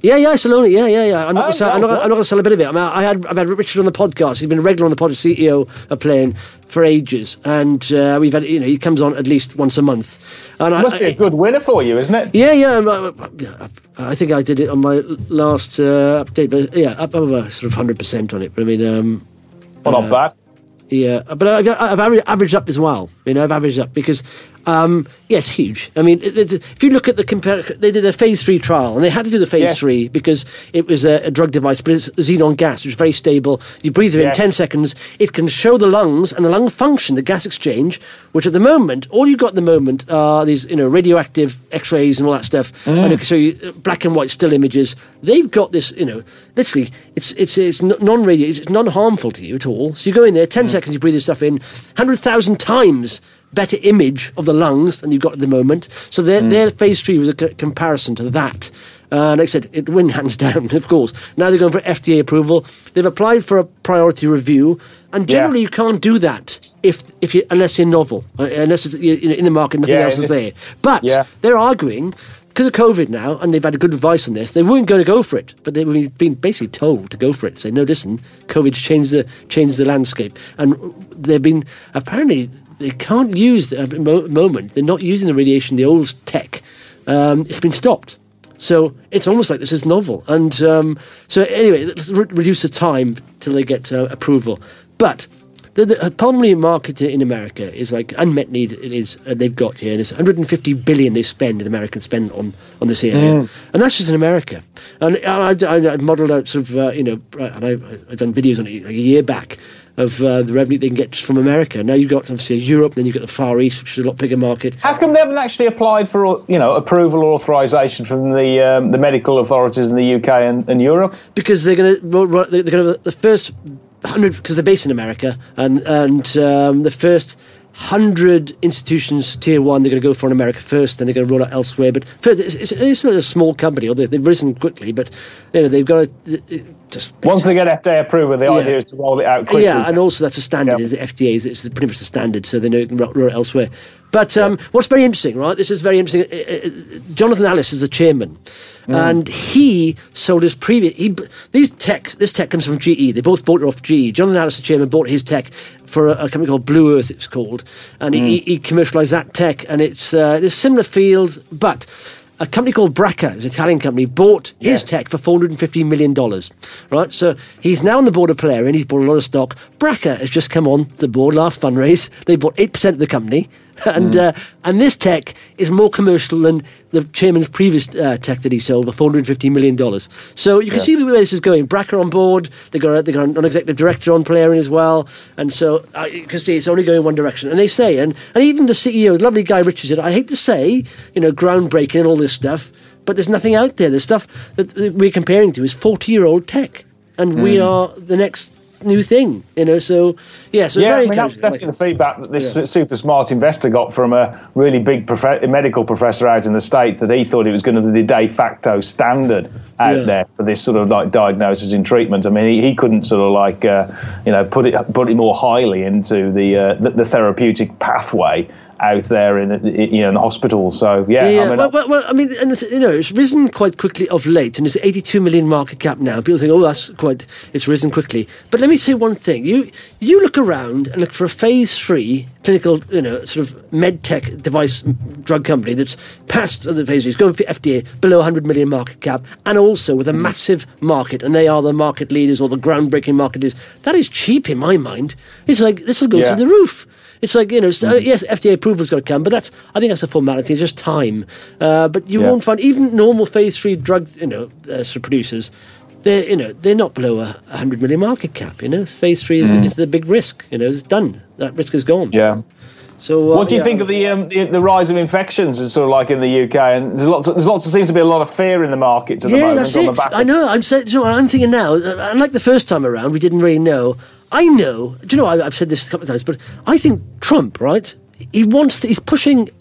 Yeah, yeah, I still own it. Yeah, yeah, yeah. I'm not, Oh, gonna sell, well, I'm, not, well. I'm not going to sell a bit of it. I, mean, I had I've had Richard on the podcast. He's been a regular on the podcast, C E O of Plane for ages, and uh, we've had you know he comes on at least once a month. And It must I, be a good winner for you, isn't it? Yeah, yeah. I, I think I did it on my last uh, update, but yeah, up over sort of hundred percent on it. But I mean, um, Well, not uh, bad. Yeah, but I've, I've averaged, averaged up as well. You know, I've averaged up because, um, yeah, it's huge. I mean, it, it, if you look at the compare, they did a phase three trial, and they had to do the phase Yes. three because it was a, a drug device, but it's xenon gas, which is very stable. You breathe it in Yes. ten seconds. It can show the lungs and the lung function, the gas exchange, which at the moment, all you've got at the moment are these, you know, radioactive X-rays and all that stuff, Mm. and it can show you uh, black and white still images. They've got this, you know, literally, it's it's it's n- non-radio, it's non-harmful to you at all. So you go in there, ten seconds, you breathe this stuff in, one hundred thousand times better image of the lungs than you've got at the moment. So their, their phase three was a c- comparison to that. Uh, and like I said, it win hands down, of course. Now they're going for F D A approval. They've applied for a priority review, and generally Yeah. you can't do that if if you unless you're novel, uh, unless it's you know, in the market, nothing Yeah, else is it's- there. But yeah. they're arguing because of COVID now, and they've had a good advice on this. They weren't going to go for it, but they've been basically told to go for it. Say, no, listen, COVID's changed the changed the landscape, and they've been apparently they can't use the at the mo- moment. They're not using the radiation, the old tech. Um, it's been stopped. So it's almost like this is novel. And um, so anyway, let's re- reduce the time till they get uh, approval. But the, the pulmonary market in America is like unmet need. It is uh, they've got here, and it's one hundred fifty billion they spend, the Americans spend on on this area, Mm. and that's just in America. And I've, I've modelled out sort of uh, you know, and I've, I've done videos on it like a year back of uh, the revenue they can get just from America. Now you've got obviously Europe, then you've got the Far East, which is a lot bigger market. How come they haven't actually applied for, you know, approval or authorization from the um, the medical authorities in the U K and, and Europe? Because Because they're going to they're going to the first hundred because they're based in America, and and um, the first hundred institutions tier one they're going to go for in America first, then they're going to roll out elsewhere. But first, it's, it's, it's not a small company, or they, they've risen quickly, but you know they've got to just once they get F D A approval, the Yeah. idea is to roll it out quickly. yeah, and also that's a standard. Yeah. The F D A is it's pretty much the standard, so they know it can roll roll it elsewhere. But um, what's very interesting, right? This is very interesting. Uh, uh, Jonathan Alice is the chairman, and he sold his previous. He, these tech, this tech comes from G E. They both bought it off G E. Jonathan Alice, the chairman, bought his tech for a, a company called Blue Earth. It's called, and he, he commercialised that tech, and it's uh, it's a similar field, but. A company called Bracca, an Italian company, bought his Yeah. tech for four hundred fifty million dollars. Right? So he's now on the board of Player, and he's bought a lot of stock. Bracca has just come on the board last fundraise. They bought eight percent of the company. And uh, and this tech is more commercial than the chairman's previous uh, tech that he sold for four hundred fifty million dollars. So you can Yeah. see where this is going. Bracca on board. They got a, they got a non-executive director on Player in as well. And so uh, you can see it's only going one direction. And they say, and, and even the C E O, lovely guy Richard, said, I hate to say, you know, groundbreaking and all this stuff, but there's nothing out there. The stuff that we're comparing to is forty-year-old tech, and we are the next new thing. You know, so yeah, so it's yeah, very I mean, that was encouraging. definitely Like- the feedback that this Yeah. super smart investor got from a really big prof- medical professor out in the States, that he thought it was going to be the de facto standard out Yeah. there for this sort of like diagnosis and treatment. I mean, he, he couldn't sort of like, uh, you know, put it put it more highly into the, uh, the, the therapeutic pathway out there in, in you know in the hospital. So yeah, Yeah, I mean, well, well, well, I mean, and it's, you know, it's risen quite quickly of late, and it's eighty-two million market cap now. People think, oh, that's quite, it's risen quickly. But let me say one thing: you you look around and look for a phase three clinical, you know, sort of med tech device drug company that's passed the phase three, it's going for F D A below one hundred million market cap, and also with a massive market, and they are the market leaders or the groundbreaking market leaders. That is cheap in my mind. It's like this will go Yeah. through the roof. It's like, you know, uh, yes, F D A approval's got to come, but that's, I think that's a formality, it's just time. Uh, but you Yeah. won't find, even normal phase three drug, you know, uh, sort of producers, they're, you know, they're not below a one hundred million market cap, you know. Phase three is, is the big risk, you know, it's done. That risk is gone. yeah. So, uh, What do you yeah. think of the, um, the the rise of infections? Is sort of like in the U K, and there's lots. Of, there's lots. Of, seems to be a lot of fear in the markets at the Yeah, moment. that's on the it. back of- I know. I'm saying. You know, what I'm thinking now. uh, Unlike the first time around, we didn't really know. I know. Do you know? I, I've said this a couple of times, but I think Trump, right? He wants. To, he's pushing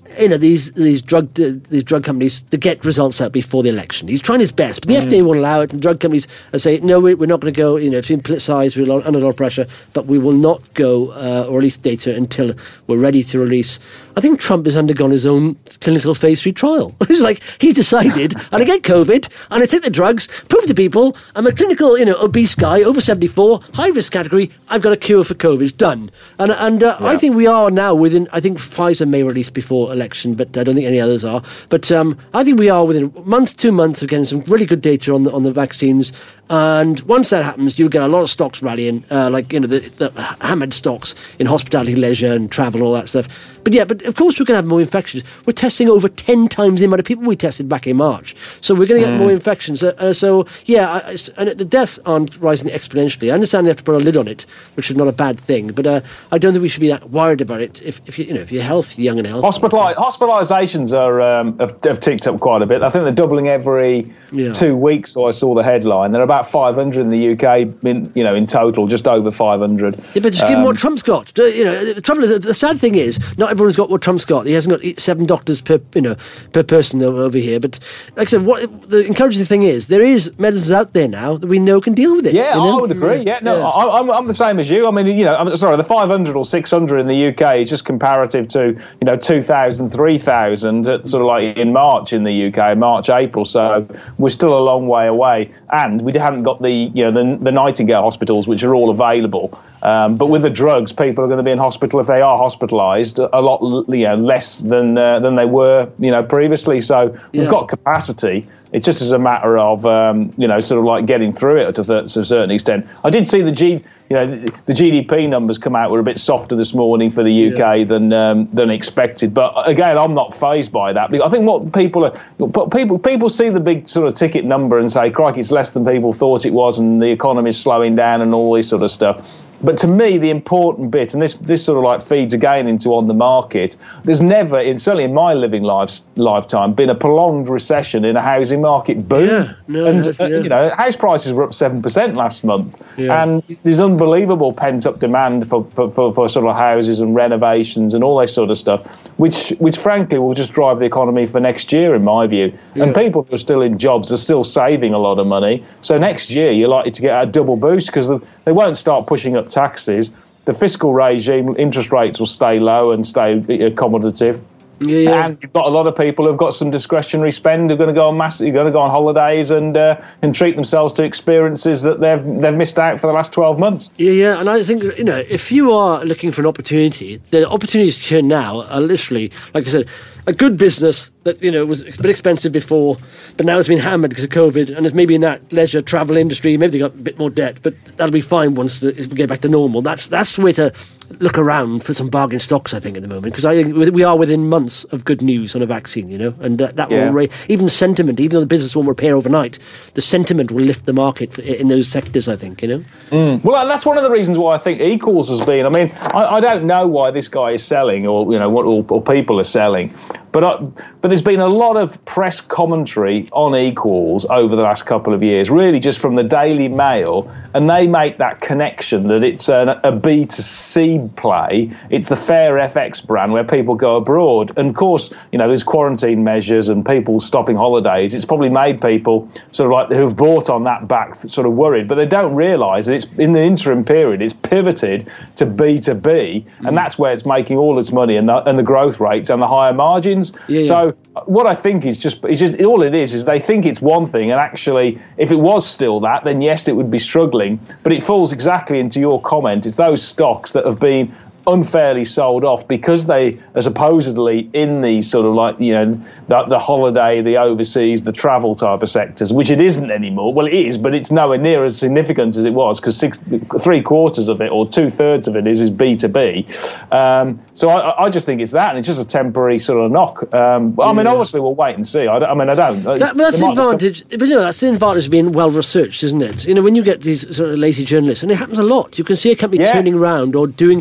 you know, these these drug uh, these drug companies to get results out before the election. He's trying his best, but the mm. F D A won't allow it, and drug companies say, no, we, we're not going to go, you know, it's been politicised, we're under a lot of pressure, but we will not go uh, or release data until we're ready to release. I think Trump has undergone his own clinical phase three trial. It's like, he's decided, and I get COVID, and I take the drugs, prove to people, I'm a clinical, you know, obese guy, over seventy-four, high-risk category, I've got a cure for COVID, it's done. And, and uh, yeah. I think we are now within, I think Pfizer may release before election, but I don't think any others are. But um, I think we are within a month, two months of getting some really good data on the, on the vaccines. And once that happens, you get a lot of stocks rallying, uh, like, you know, the, the hammered stocks in hospitality, leisure and travel, all that stuff. But yeah, but of course we're going to have more infections. We're testing over ten times the amount of people we tested back in March. So we're going to get mm. more infections. Uh, uh, so, yeah, I, and the deaths aren't rising exponentially. I understand they have to put a lid on it, which is not a bad thing. But uh, I don't think we should be that worried about it if, if you, you know, if you're healthy, young and healthy. Hospitali- hospitalisations are um, have, have ticked up quite a bit. I think they're doubling every yeah. two weeks. So I saw the headline. They're about five hundred in the U K, in, you know, in total, just over five hundred. Yeah, but just give um, them what Trump's got. You know, the trouble, the, the sad thing is, not everyone's got what Trump's got. He hasn't got seven doctors per, you know, per person over here. But like I said, what the encouraging thing is, there is medicines out there now that we know can deal with it. Yeah, you know? I would agree. Yeah, no, yeah. I, I'm, I'm the same as you. I mean, you know, I'm sorry, the five hundred or six hundred in the U K is just comparative to, you know, two thousand, three thousand, at sort of like in March in the U K, March, April. So we're still a long way away, and we haven't got the, you know, the, the Nightingale hospitals, which are all available. Um, but with the drugs, people are going to be in hospital if they are hospitalised a lot, you know, less than uh, than they were, you know, previously. So we've yeah. got capacity. It just is a matter of, um, you know, sort of like getting through it to, th- to a certain extent. I did see the G, you know, the, the G D P numbers come out were a bit softer this morning for the U K yeah. than um, than expected. But again, I'm not fazed by that. I think what people are, people people see the big sort of ticket number and say, crikey, it's less than people thought it was, and the economy's slowing down and all this sort of stuff. But to me, the important bit, and this this sort of like feeds again into on the market, there's never, in, certainly in my living life, lifetime, been a prolonged recession in a housing market boom. Yeah, no, and, yeah. uh, you know, house prices were up seven percent last month. Yeah. And there's unbelievable pent-up demand for, for, for, for sort of houses and renovations and all that sort of stuff, which, which frankly will just drive the economy for next year, in my view. Yeah. And people who are still in jobs are still saving a lot of money. So next year, you're likely to get a double boost because the, they won't start pushing up taxes. The fiscal regime, interest rates will stay low and stay accommodative. Yeah, yeah. And you've got a lot of people who've got some discretionary spend who are going to go on mass, you're going to go on holidays and uh, and treat themselves to experiences that they've they've missed out for the last twelve months. Yeah, yeah, and I think, you know, if you are looking for an opportunity, the opportunities here now are literally, like I said, a good business that, you know, was a bit expensive before, but now it's been hammered because of COVID, and it's maybe in that leisure travel industry, maybe they got a bit more debt, but that'll be fine once the, we get back to normal. That's that's the way to look around for some bargain stocks, I think, at the moment, because I think we are within months of good news on a vaccine, you know, and uh, that yeah. will ra- even sentiment, even though the business won't repair overnight, the sentiment will lift the market in those sectors, I think, you know. Mm. Well, that's one of the reasons why I think Equals has been. I mean, I, I don't know why this guy is selling, or you know, what or, or people are selling. But uh, but there's been a lot of press commentary on Equals over the last couple of years, really just from the Daily Mail, and they make that connection that it's a, a B two C play. It's the Fair F X brand where people go abroad. And of course, you know, there's quarantine measures and people stopping holidays. It's probably made people sort of like who've bought on that back sort of worried, but they don't realise that it's in the interim period, it's pivoted to B two B, and mm. that's where it's making all its money and the, and the growth rates and the higher margins. Yeah, yeah. So what I think is just, it's just all it is, is they think it's one thing, and actually, if it was still that, then yes, it would be struggling. But it falls exactly into your comment. It's those stocks that have been unfairly sold off because they are supposedly in these sort of like, you know, the, the holiday, the overseas, the travel type of sectors, which it isn't anymore. Well, it is, but it's nowhere near as significant as it was, because six, three quarters of it or two thirds of it is, is B two B. Um, so I, I just think it's that, and it's just a temporary sort of knock. Um, I mean, yeah. obviously we'll wait and see. I, I mean, I don't. That, but that's the advantage. But you know, that's the advantage of being well researched, isn't it? You know, when you get these sort of lazy journalists, and it happens a lot, you can see a company yeah. turning around or doing something different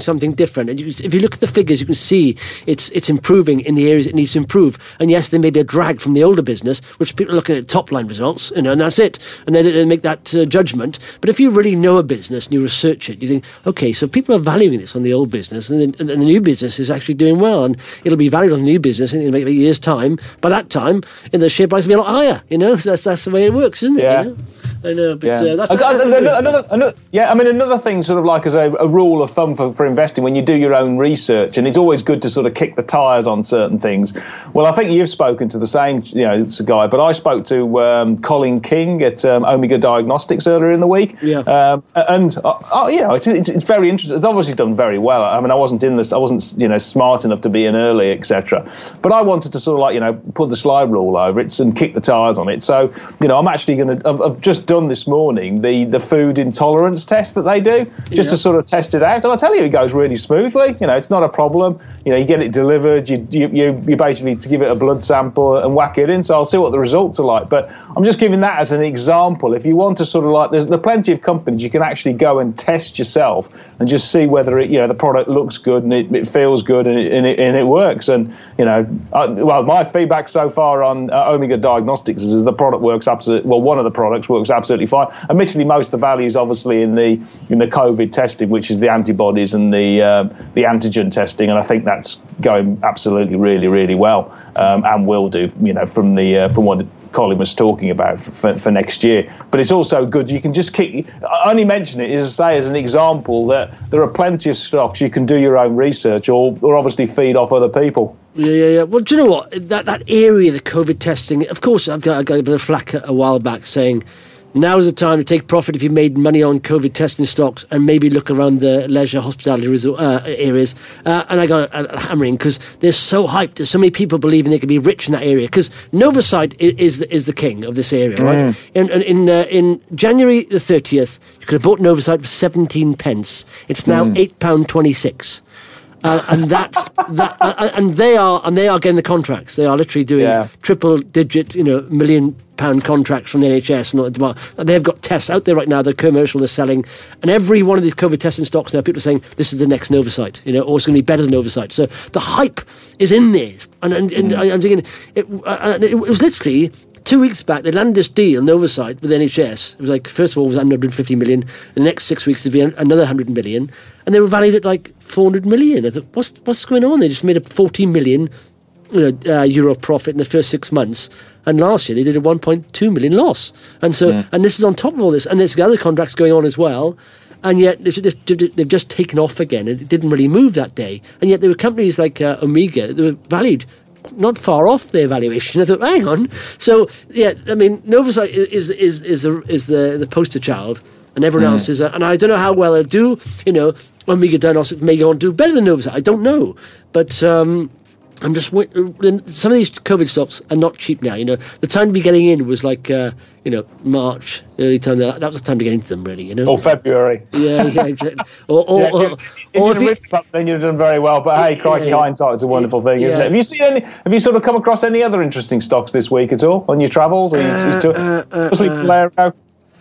different. And you can, if you look at the figures, you can see it's it's improving in the areas it needs to improve. And yes, there may be a drag from the older business, which people are looking at top line results, you know, and that's it. And then they make that uh, judgment. But if you really know a business and you research it, you think, okay, so people are valuing this on the old business, and, then, and the new business is actually doing well, and it'll be valued on the new business in maybe a year's time. By that time, in the share price will be a lot higher. You know, so that's that's the way it works, isn't it? Yeah. You know? I know, but yeah. uh, that's another, another, another, yeah. I mean, another thing, sort of like as a, a rule of thumb for, for investing, when you do your own research, and it's always good to sort of kick the tires on certain things. Well, I think you've spoken to the same, you know, it's a guy, but I spoke to um, Colin King at um, Omega Diagnostics earlier in the week. Yeah. Um, and uh, oh, you know, it's, it's it's very interesting. It's obviously done very well. I mean, I wasn't in this, I wasn't, you know, smart enough to be in early, et cetera. But I wanted to sort of like, you know, put the slide rule over it and kick the tires on it. So, you know, I'm actually going to, I've, I've just done this morning the the food intolerance test that they do, just yeah. to sort of test it out. And I tell you, it goes really smoothly. You know, it's not a problem. You know, you get it delivered, you you you, you basically to give it a blood sample and whack it in. So I'll see what the results are like. But I'm just giving that as an example. If you want to sort of like, there's, there are plenty of companies you can actually go and test yourself and just see whether it, you know, the product looks good and it, it feels good and it, and it and it works. And you know, I, well, my feedback so far on uh, Omega Diagnostics is, is the product works absolutely well. One of the products works absolutely fine. Admittedly, most of the value is obviously in the in the COVID testing, which is the antibodies and the uh, the antigen testing, and I think that's going absolutely really really well, um, and will do. You know, from the uh, from what Colin was talking about for, for next year. But it's also good. You can just keep. I only mention it as I say as an example that there are plenty of stocks you can do your own research or or obviously feed off other people. Yeah, yeah, yeah. Well, do you know what? That that area, the COVID testing. Of course, I've got, I got a bit of flack a while back saying, now is the time to take profit if you made money on COVID testing stocks and maybe look around the leisure hospitality resort, uh, areas. Uh, and I got a, a hammering because they're so hyped. There's so many people believing they could be rich in that area because Novocyte is, is, the, is the king of this area, right? Mm. In in, uh, in January the thirtieth, you could have bought Novocyte for seventeen pence. It's now mm. eight pounds twenty-six. Uh, and that, that uh, and they are and they are getting the contracts. They are literally doing yeah. triple digit, you know, million pound contracts from the N H S. And well, they've got tests out there right now. They're commercial. They're selling, and every one of these COVID testing stocks now, people are saying this is the next Novocyte, you know, or it's going to be better than Novocyte. So the hype is in there, and and, and mm. I'm thinking it, uh, it was literally. Two weeks back, they landed this deal, Novocyte, with the N H S. It was like, first of all, it was one hundred fifty million. The next six weeks, it'd be another one hundred million. And they were valued at like four hundred million. I thought, what's, what's going on? They just made a fourteen million you know, uh, euro profit in the first six months. And last year, they did a one point two million loss. And so, yeah. and this is on top of all this. And there's other contracts going on as well. And yet, they've just, they've just taken off again. It didn't really move that day. And yet, there were companies like uh, Omega that were valued not far off their valuation. I thought, hang on. So yeah, I mean, Novocyte is is is the is the, the poster child, and everyone mm. else is. Uh, and I don't know how well they'll do. You know, Omega Diagnostics may go on to do better than Novocyte. I don't know, but um, I'm just some of these COVID stocks are not cheap now. You know, the time to be getting in was like uh, you know March, early time. That was the time to get into them, really. You know, or February. Yeah, yeah, exactly. Or or. yeah, or If or you ripped up, then you've done very well. But hey, crikey, yeah, yeah. hindsight is a wonderful thing, isn't yeah. it? Have you seen any? Have you sort of come across any other interesting stocks this week at all on your travels? Or you, uh, you uh, uh, uh, uh,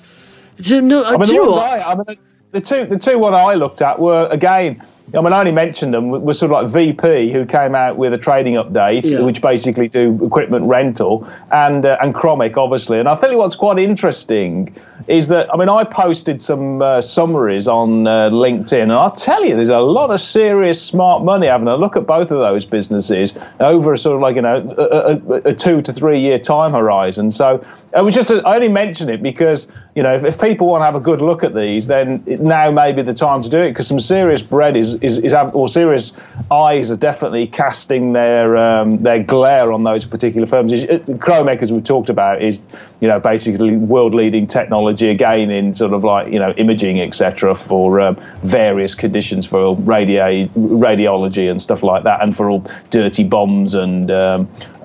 do, no, I mean, do the, you know I, I mean, the, the two, the two what I looked at were again. I mean, I only mentioned them was sort of like V P, who came out with a trading update, yeah. which basically do equipment rental, and uh, and Cromic, obviously. And I'll tell you what's quite interesting is that, I mean, I posted some uh, summaries on uh, LinkedIn, and I'll tell you, there's a lot of serious smart money having a look at both of those businesses over a sort of like, you know, a, a, a two to three year time horizon. So it was just, a, I only mention it because, you know, if, if people want to have a good look at these, then it, now may be the time to do it, because some serious bread is, is, is or serious eyes are definitely casting their um, their glare on those particular firms. Cromic, as we've talked about, is, you know, basically world-leading technology, again, in sort of like, you know, imaging, et cetera, for um, various conditions, for radio, radiology and stuff like that, and for all dirty bombs and um,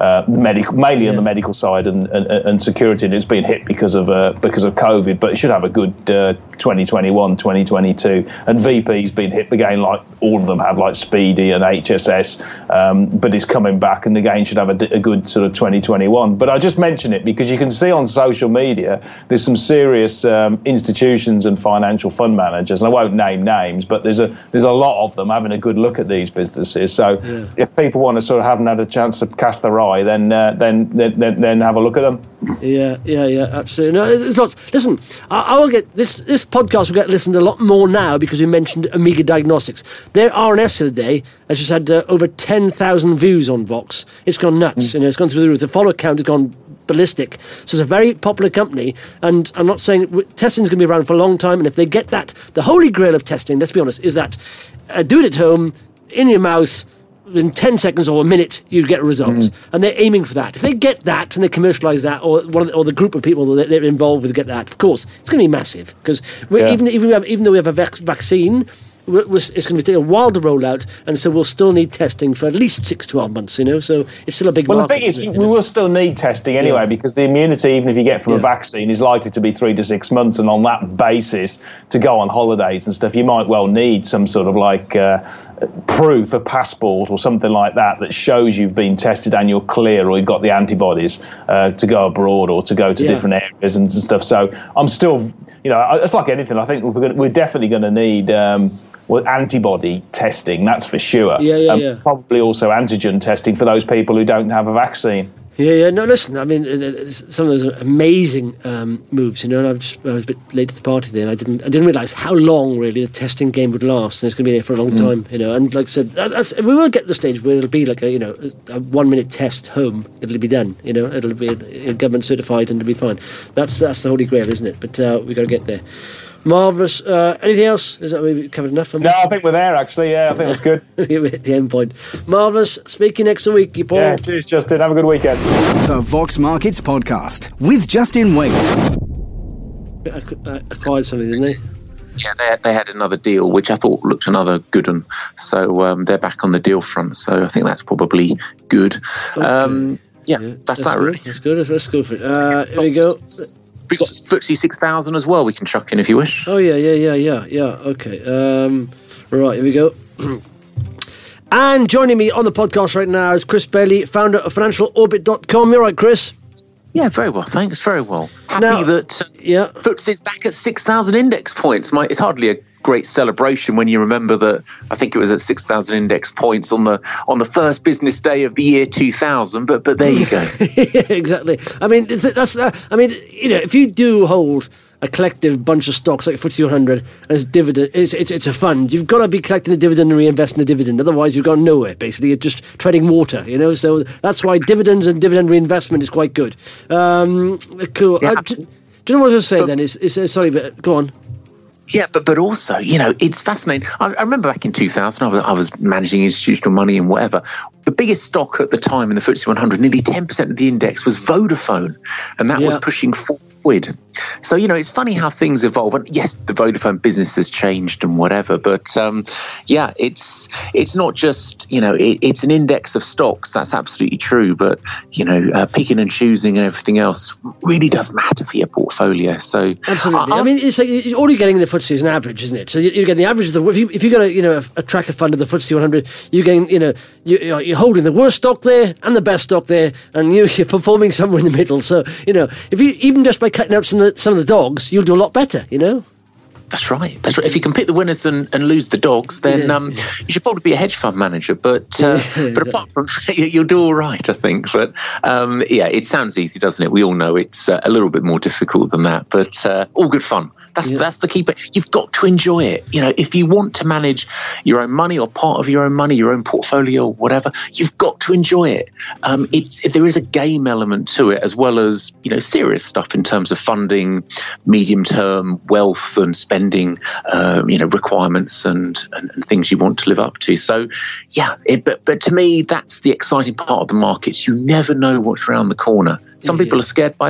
uh, medical, mainly yeah. on the medical side and, and, and security. And it's been hit because of uh, because of COVID, but it should have a good uh, twenty twenty-one, twenty twenty-two. And V P's been hit again, like all of them have, like Speedy and H S S, um, but it's coming back and again should have a, a good sort of twenty twenty-one. But I just mention it because you can see on social media there's some serious um, institutions and financial fund managers, and I won't name names, but there's a there's a lot of them having a good look at these businesses. So yeah. if people want to sort of haven't had a chance to cast their eye, then uh, then, then then have a look at them. Yeah, yeah, yeah, absolutely. No, it's lots. Listen, I, I will get this this podcast will get listened a lot more now because we mentioned Amiga Diagnostics. Their R N S of the day has just had uh, over ten thousand views on Vox. It's gone nuts. Mm. You know, it's gone through the roof. The follow count has gone ballistic. So it's a very popular company, and I'm not saying testing's going to be around for a long time. And if they get that, the holy grail of testing, let's be honest, is that uh, do it at home, in your mouth. In ten seconds or a minute, you get a result, mm. and they're aiming for that. If they get that and they commercialise that, or one of the, or the group of people that they're involved with get that, of course, it's going to be massive. Because yeah. even even, we have, even though we have a vac- vaccine, we're, we're, it's going to take a while to roll out, and so we'll still need testing for at least six to twelve months. You know, so it's still a big. Well, market, the thing is, it, we know? will still need testing anyway, yeah. because the immunity, even if you get from yeah. a vaccine, is likely to be three to six months, and on that basis, to go on holidays and stuff, you might well need some sort of like. Uh, proof, a passport or something like that that shows you've been tested and you're clear, or you've got the antibodies uh, to go abroad or to go to yeah. different areas and stuff. So I'm still, you know, it's like anything. I think we're, gonna, we're definitely going to need um, well, antibody testing, that's for sure. Yeah, yeah, um, yeah. Probably also antigen testing for those people who don't have a vaccine. Yeah, yeah. No, listen. I mean, some of those amazing um, moves. You know, and I've just I was a bit late to the party there, and I didn't I didn't realise how long really the testing game would last, and it's going to be there for a long mm. time. You know, and like I said, that's, we will get to the stage where it'll be like a you know a one minute test home. It'll be done. You know, it'll be government certified and it'll be fine. That's that's the holy grail, isn't it? But uh, we got to get there. Marvellous. Uh, anything else? Is that we covered enough? No, I think we're there, actually. Yeah, I think that's good. We're at the end point. Marvellous. Speak to you next week, Paul. Yeah, cheers, Justin. Have a good weekend. The Vox Markets Podcast with Justin Waite. Acquired something, didn't they? Yeah, they, they had another deal, which I thought looked another good one. So um, they're back on the deal front. So I think that's probably good. Okay. Um, yeah, yeah, that's, that's that, good. really. That's good. Let's go for it. Uh, here we go. We've got F T S E six thousand as well we can chuck in if you wish. Oh, yeah, yeah, yeah, yeah, yeah. Okay. Um, right, here we go. And joining me on the podcast right now is Chris Bailey, founder of financial orbit dot com. You're right, Chris? Yeah, very well, thanks, very well. Happy now, that uh, yeah. F T S E is back at six thousand index points. My, it's hardly a great celebration when you remember that I think it was at six thousand index points on the on the first business day of the year two thousand, but but there you go. Yeah, exactly. I mean, that's uh, I mean, you know, if you do hold a collective bunch of stocks like F T S E one hundred as dividend, it's, it's it's a fund. You've got to be collecting the dividend and reinvesting the dividend. Otherwise, you've got nowhere. Basically, you're just treading water. You know, so that's why dividends and dividend reinvestment is quite good. Um, cool. Yeah, uh, do, do you know what I was going to say then? Is, is uh, sorry, but go on. Yeah, but but also, you know, it's fascinating. I, I remember back in two thousand, I was, I was managing institutional money and whatever. The biggest stock at the time in the F T S E one hundred, nearly ten percent of the index was Vodafone, and that yeah. was pushing four quid. So, you know, it's funny how things evolve. And yes, the Vodafone business has changed and whatever, but um, yeah, it's it's not just, you know, it, it's an index of stocks. That's absolutely true. But, you know, uh, picking and choosing and everything else really does matter for your portfolio. So, absolutely. I, I mean, it's like all you're getting in the F T S E is an average, isn't it? So you're getting the average of the. If you if you got a you know a, a tracker fund of the F T S E one hundred, you're getting you know you, you're holding the worst stock there and the best stock there, and you, you're performing somewhere in the middle. So you know if you even just by cutting out some of the, some of the dogs, you'll do a lot better. You know. That's right. That's right. If you can pick the winners and, and lose the dogs, then yeah, um, yeah. you should probably be a hedge fund manager. But uh, yeah, but apart from that, you'll do all right, I think. But um, yeah, it sounds easy, doesn't it? We all know it's uh, a little bit more difficult than that. But uh, all good fun. That's yeah. that's the key. But you've got to enjoy it. You know, if you want to manage your own money or part of your own money, your own portfolio or whatever, you've got to enjoy it. Um, it's there is a game element to it as well as you know serious stuff in terms of funding, medium term wealth and spending. Um, you know, requirements and, and, and things you want to live up to. So, yeah, it, but but to me, that's the exciting part of the markets. You never know what's around the corner. Some yeah. people are scared by that.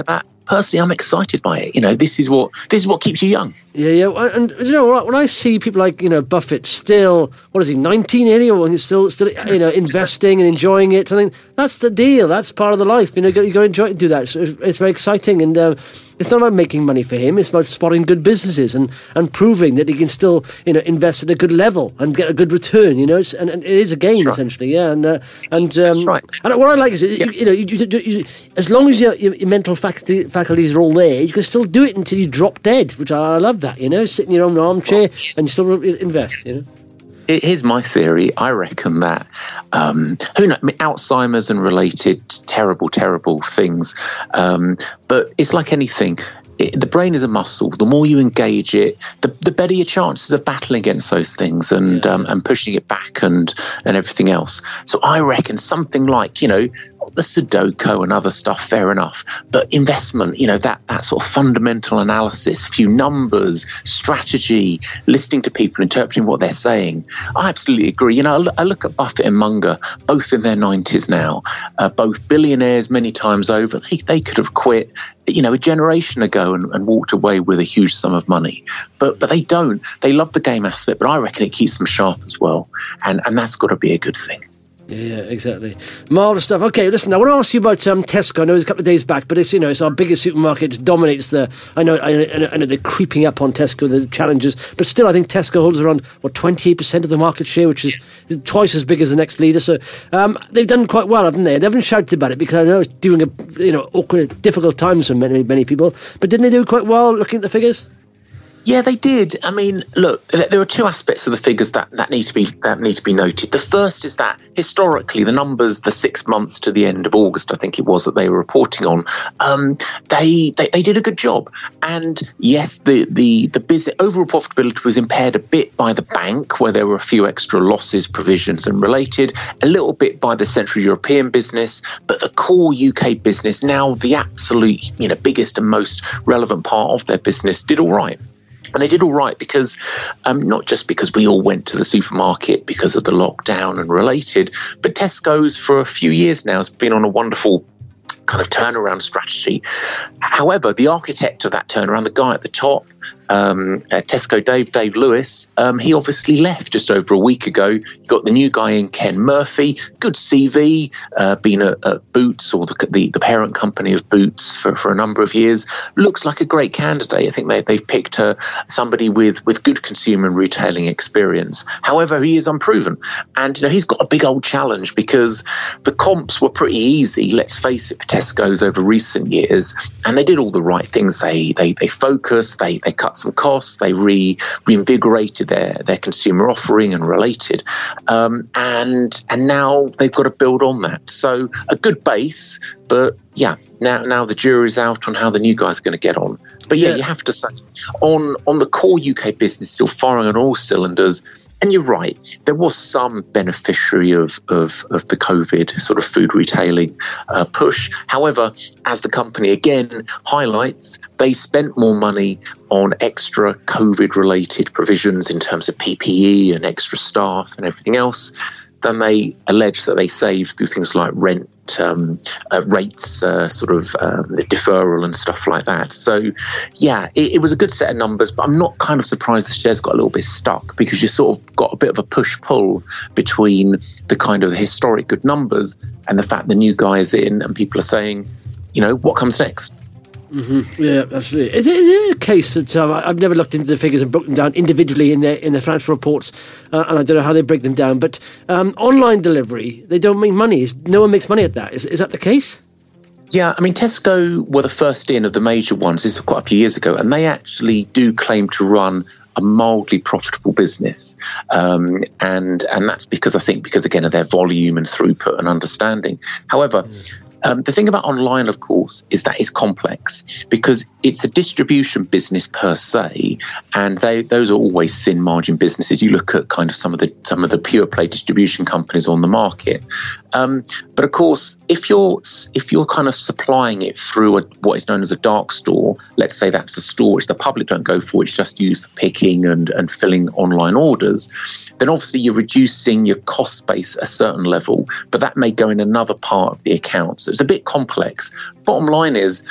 personally, I'm excited by it. You know, this is what this is what keeps you young. Yeah, yeah, and you know, when I see people like you know Buffett still, what is he, nineteen, eighty, or he's still, still, you know, investing and enjoying it. I think that's the deal. That's part of the life. You know, you got to enjoy it and do that. So it's, it's very exciting, and uh, it's not about making money for him. It's about spotting good businesses and, and proving that he can still, you know, invest at a good level and get a good return. You know, it's, and, and it is a game right. essentially. Yeah, and uh, and um, right. and what I like is, yeah. you, you know, you, you, you, as long as your, your mental faculty, faculties are all there, you can still do it until you drop dead. Which I, I love that. You know, sit in your own armchair oh, yes. and still invest. You know. Here's my theory. I reckon that um, who knows, I mean, Alzheimer's and related terrible, terrible things. Um, but it's like anything. It, the brain is a muscle. The more you engage it, the, the better your chances of battling against those things and yeah. um, and pushing it back and and everything else. So I reckon something like, you know, the Sudoku and other stuff, fair enough. But investment, you know, that that sort of fundamental analysis, a few numbers, strategy, listening to people, interpreting what they're saying. I absolutely agree. You know, I look, I look at Buffett and Munger, both in their nineties now, uh, both billionaires many times over. They, they could have quit, you know, a generation ago and, and walked away with a huge sum of money. But but they don't. They love the game aspect, but I reckon it keeps them sharp as well. And, and that's got to be a good thing. Yeah, yeah, exactly. Marvellous stuff. Okay, listen, I want to ask you about um, Tesco. I know it was a couple of days back, but it's, you know, it's our biggest supermarket. It dominates the... I know, I know, I know they're creeping up on Tesco, the challenges, but still I think Tesco holds around, what, twenty-eight percent of the market share, which is twice as big as the next leader. So um, they've done quite well, haven't they? They haven't shouted about it because I know it's during a, you know, awkward, difficult times for many, many people, but didn't they do quite well looking at the figures? Yeah, they did. I mean, look, there are two aspects of the figures that, that need to be that need to be noted. The first is that historically, the numbers, the six months to the end of August, I think it was, that they were reporting on, um, they, they they did a good job. And yes, the the the business overall profitability was impaired a bit by the bank, where there were a few extra losses, provisions, and related, a little bit by the Central European business, but the core U K business, now the absolute, you know, biggest and most relevant part of their business, did all right. And they did all right because, um, not just because we all went to the supermarket because of the lockdown and related, but Tesco's for a few years now has been on a wonderful kind of turnaround strategy. However, the architect of that turnaround, the guy at the top, um, uh, Tesco Dave, Dave Lewis, um, he obviously left just over a week ago. You got the new guy in, Ken Murphy, good C V, uh, been at, at Boots, or the, the the parent company of Boots for, for a number of years. Looks like a great candidate. I think they, they've picked uh, somebody with, with good consumer and retailing experience. However, he is unproven. And you know, he's got a big old challenge because the comps were pretty easy, let's face it, for Tesco's over recent years. And they did all the right things. They they they focused, they they cut some costs, they re reinvigorated their their consumer offering and related, um, and and now they've got to build on that. So a good base, but yeah, now now the jury's out on how the new guy's going to get on. But yeah, yeah, you have to say on on the core U K business, still firing on all cylinders. And you're right, there was some beneficiary of, of, of the COVID sort of food retailing uh, push. However, as the company again highlights, they spent more money on extra COVID-related provisions in terms of P P E and extra staff and everything else than they allege that they saved through things like rent um, uh, rates, uh, sort of um, the deferral and stuff like that. So, yeah, it, it was a good set of numbers, but I'm not kind of surprised the shares got a little bit stuck because you sort of got a bit of a push-pull between the kind of historic good numbers and the fact the new guy is in and people are saying, you know, what comes next? Mm-hmm. Yeah, absolutely. Is it, is it a case that um, I've never looked into the figures and broken down individually in their in their financial reports, uh, and I don't know how they break them down. But um, online delivery, they don't make money. No one makes money at that. Is is that the case? Yeah, I mean, Tesco were the first in of the major ones. This was quite a few years ago, and they actually do claim to run a mildly profitable business, um, and and that's because I think because again of their volume and throughput and understanding. However. Mm. Um, the thing about online, of course, is that it's complex because it's a distribution business per se, and they those are always thin margin businesses. You look at kind of some of the some of the pure play distribution companies on the market, um, but of course, if you're if you're kind of supplying it through a, what is known as a dark store, let's say that's a store which the public don't go for, it's just used for picking and and filling online orders, then obviously you're reducing your cost base a certain level, but that may go in another part of the account. So it's a bit complex. Bottom line is,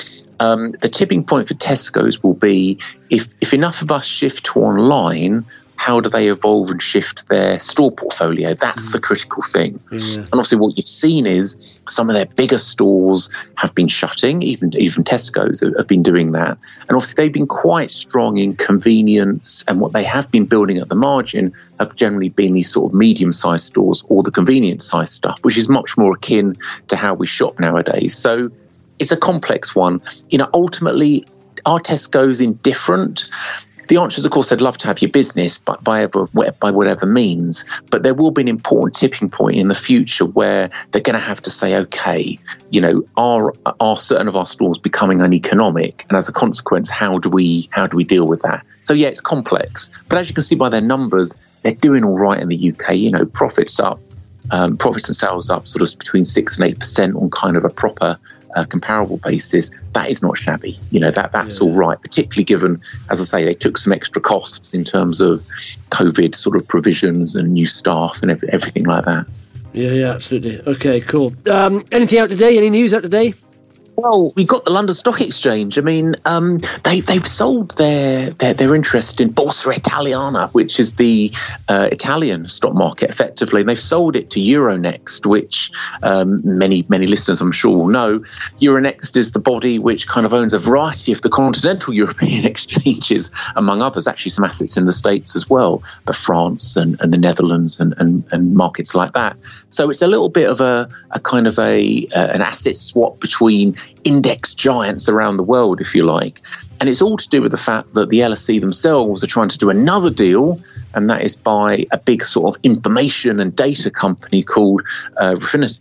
um, the tipping point for Tesco's will be if, if enough of us shift to online, how do they evolve and shift their store portfolio? That's mm. the critical thing. Yeah. And obviously what you've seen is some of their bigger stores have been shutting, even even Tesco's have been doing that. And obviously they've been quite strong in convenience, and what they have been building at the margin have generally been these sort of medium-sized stores or the convenience-sized stuff, which is much more akin to how we shop nowadays. So it's a complex one. You know, ultimately, are Tesco's indifferent? The answer is, of course, they'd love to have your business by, by, by whatever means, but there will be an important tipping point in the future where they're going to have to say, okay, you know, are are certain of our stores becoming uneconomic, and as a consequence, how do we how do we deal with that? So yeah, it's complex, but as you can see by their numbers, they're doing all right in the U K. You know, profits up, um, profits and sales up, sort of between six and eight percent on kind of a proper Uh, comparable basis. That is not shabby. You know, that that's yeah. all right, particularly given, as I say, they took some extra costs in terms of COVID sort of provisions and new staff and ev- everything like that. Yeah, yeah, absolutely. Okay, cool. Um, anything out today? Any news out today? Well, we've got the London Stock Exchange. I mean, um, they, they've sold their, their their interest in Borsa Italiana, which is the uh, Italian stock market, effectively. They've sold it to Euronext, which um, many, many listeners, I'm sure, will know. Euronext is the body which kind of owns a variety of the continental European exchanges, among others, actually some assets in the States as well, but France and, and the Netherlands and, and, and markets like that. So it's a little bit of a, a kind of a uh, an asset swap between index giants around the world, if you like. And it's all to do with the fact that the L S E themselves are trying to do another deal, and that is by a big sort of information and data company called uh,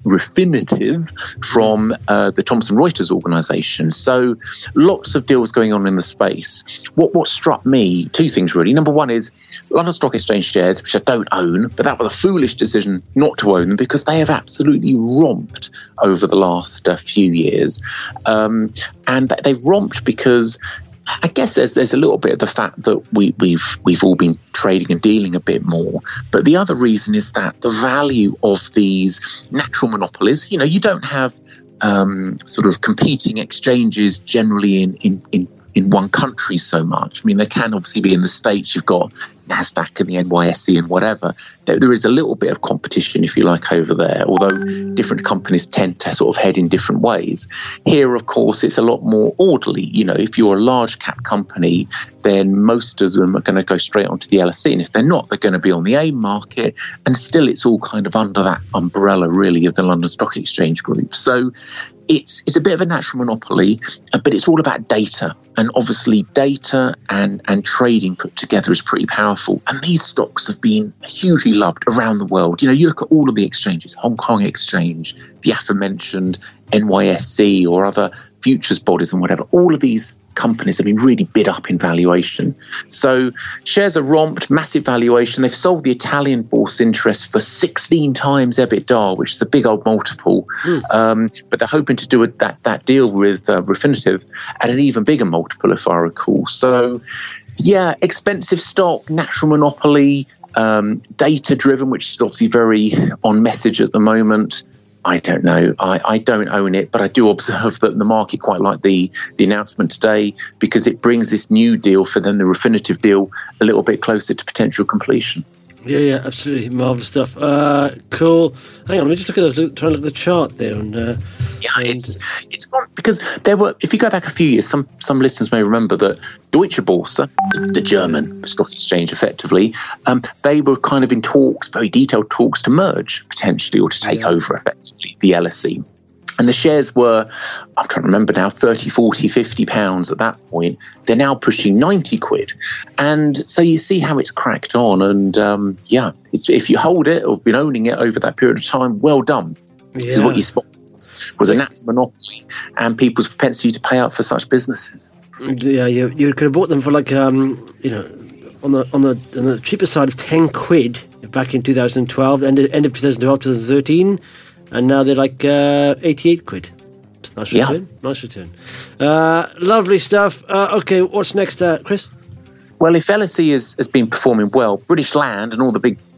Refinitiv from uh, the Thomson Reuters organisation. So lots of deals going on in the space. What what struck me, two things really. Number one is London Stock Exchange shares, which I don't own, but that was a foolish decision not to own them because they have absolutely romped over the last uh, few years. Um, and they've romped because I guess there's there's a little bit of the fact that we, we've we've all been trading and dealing a bit more. But the other reason is that the value of these natural monopolies, you know, you don't have um, sort of competing exchanges generally in, in, in, in one country so much. I mean, they can obviously be in the States. You've got NASDAQ and the N Y S E and whatever. There, there is a little bit of competition, if you like, over there, although different companies tend to sort of head in different ways. Here, of course, it's a lot more orderly. You know, if you're a large cap company, then most of them are going to go straight onto the L S E. And if they're not, they're going to be on the AIM market. And still, it's all kind of under that umbrella, really, of the London Stock Exchange Group. So it's it's a bit of a natural monopoly, but it's all about data. And obviously, data and, and trading put together is pretty powerful. And these stocks have been hugely loved around the world. You know, you look at all of the exchanges, Hong Kong Exchange, the aforementioned N Y S E or other futures bodies and whatever, all of these companies have been really bid up in valuation. So shares are romped, massive valuation. They've sold the Italian bourse interest for sixteen times EBITDA, which is a big old multiple. Mm. Um, but they're hoping to do a, that, that deal with uh, Refinitiv at an even bigger multiple, if I recall. So, yeah, expensive stock, natural monopoly, um, data-driven, which is obviously very on message at the moment. I don't know. I, I don't own it, but I do observe that the market quite like the, the announcement today because it brings this new deal for then the Refinitiv deal a little bit closer to potential completion. Yeah, yeah, absolutely. Marvellous stuff. Uh, cool. Hang on, let me just look at the, try and look at the chart there. And, uh, yeah, it's it's gone because there were, if you go back a few years, some, some listeners may remember that Deutsche Börse, the German stock exchange effectively, um, they were kind of in talks, very detailed talks to merge potentially or to take yeah. over effectively the L S E. And the shares were, I'm trying to remember now, thirty, forty, fifty pounds at that point. They're now pushing ninety quid. And so you see how it's cracked on. And um, yeah, it's, if you hold it or have been owning it over that period of time, well done. Yeah. Because what you spot was, was a natural monopoly and people's propensity to pay up for such businesses. Yeah, you, you could have bought them for like, um, you know, on the on the on the cheaper side of ten quid back in two thousand twelve, end of, end of twenty twelve, twenty thirteen. And now they're like uh, eighty-eight quid. Nice return. Yeah. Nice return. Uh, lovely stuff. Uh, okay, what's next, uh, Chris? Well, if L S E has, has been performing well, British Land and all the big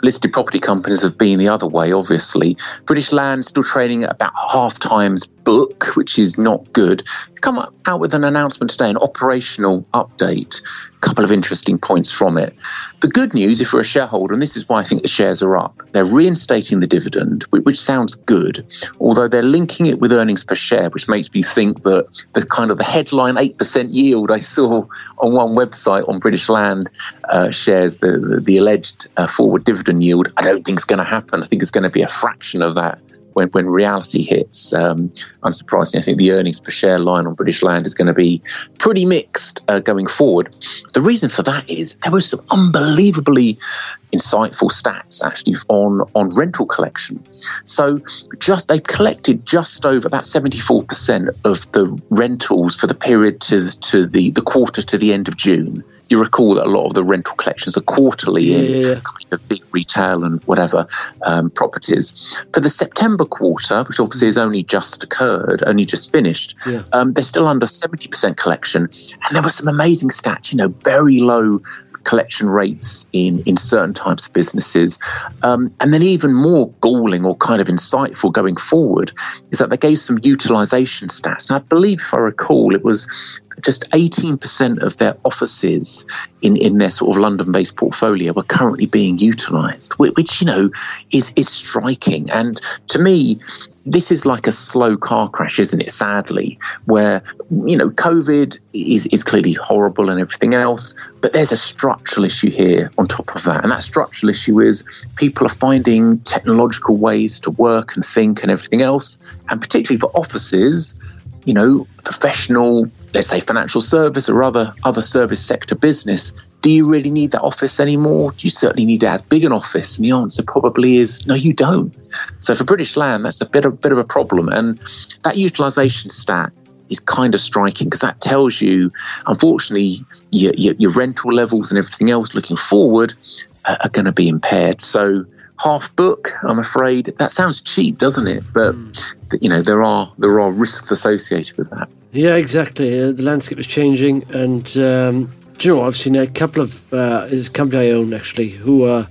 listed property companies have been the other way, obviously. British Land still trading at about half times book, which is not good. Come out with an announcement today, an operational update. A couple of interesting points from it. The good news, if you're a shareholder, and this is why I think the shares are up, they're reinstating the dividend, which sounds good, although they're linking it with earnings per share, which makes me think that the kind of the headline eight percent yield I saw on one website on British Land uh, shares, the, the, the alleged uh, forward dividend yield, I don't think it's going to happen. I think it's going to be a fraction of that. When, when reality hits, um, unsurprisingly, I think the earnings per share line on British Land is going to be pretty mixed uh, going forward. The reason for that is there was some unbelievably insightful stats actually on, on rental collection. So just they collected just over about seventy-four percent of the rentals for the period to, to the, the quarter to the end of June. You recall that a lot of the rental collections are quarterly yeah, in yeah, yeah. kind of big retail and whatever um, properties. For the September quarter, which obviously has only just occurred, only just finished, yeah. um, they're still under seventy percent collection. And there were some amazing stats, you know, very low collection rates in, in certain types of businesses. Um, and then even more galling or kind of insightful going forward is that they gave some utilisation stats. And I believe, if I recall, it was just eighteen percent of their offices in, in their sort of London-based portfolio were currently being utilised, which, which, you know, is, is striking. And to me, this is like a slow car crash, isn't it, sadly, where, you know, COVID is, is clearly horrible and everything else, but there's a structural issue here on top of that. And that structural issue is people are finding technological ways to work and think and everything else. And particularly for offices, you know, professional, let's say financial service or other other service sector business, do you really need that office anymore? Do you certainly need it as big an office? And the answer probably is no, you don't. So for British Land, that's a bit of, bit of a problem. And that utilisation stat is kind of striking because that tells you, unfortunately, your, your, your rental levels and everything else looking forward are, are going to be impaired. So half book, I'm afraid. That sounds cheap, doesn't it? But you know, there are there are risks associated with that. Yeah, exactly. Uh, the landscape is changing, and um, do you know, I've seen a couple of uh, a company I own actually who are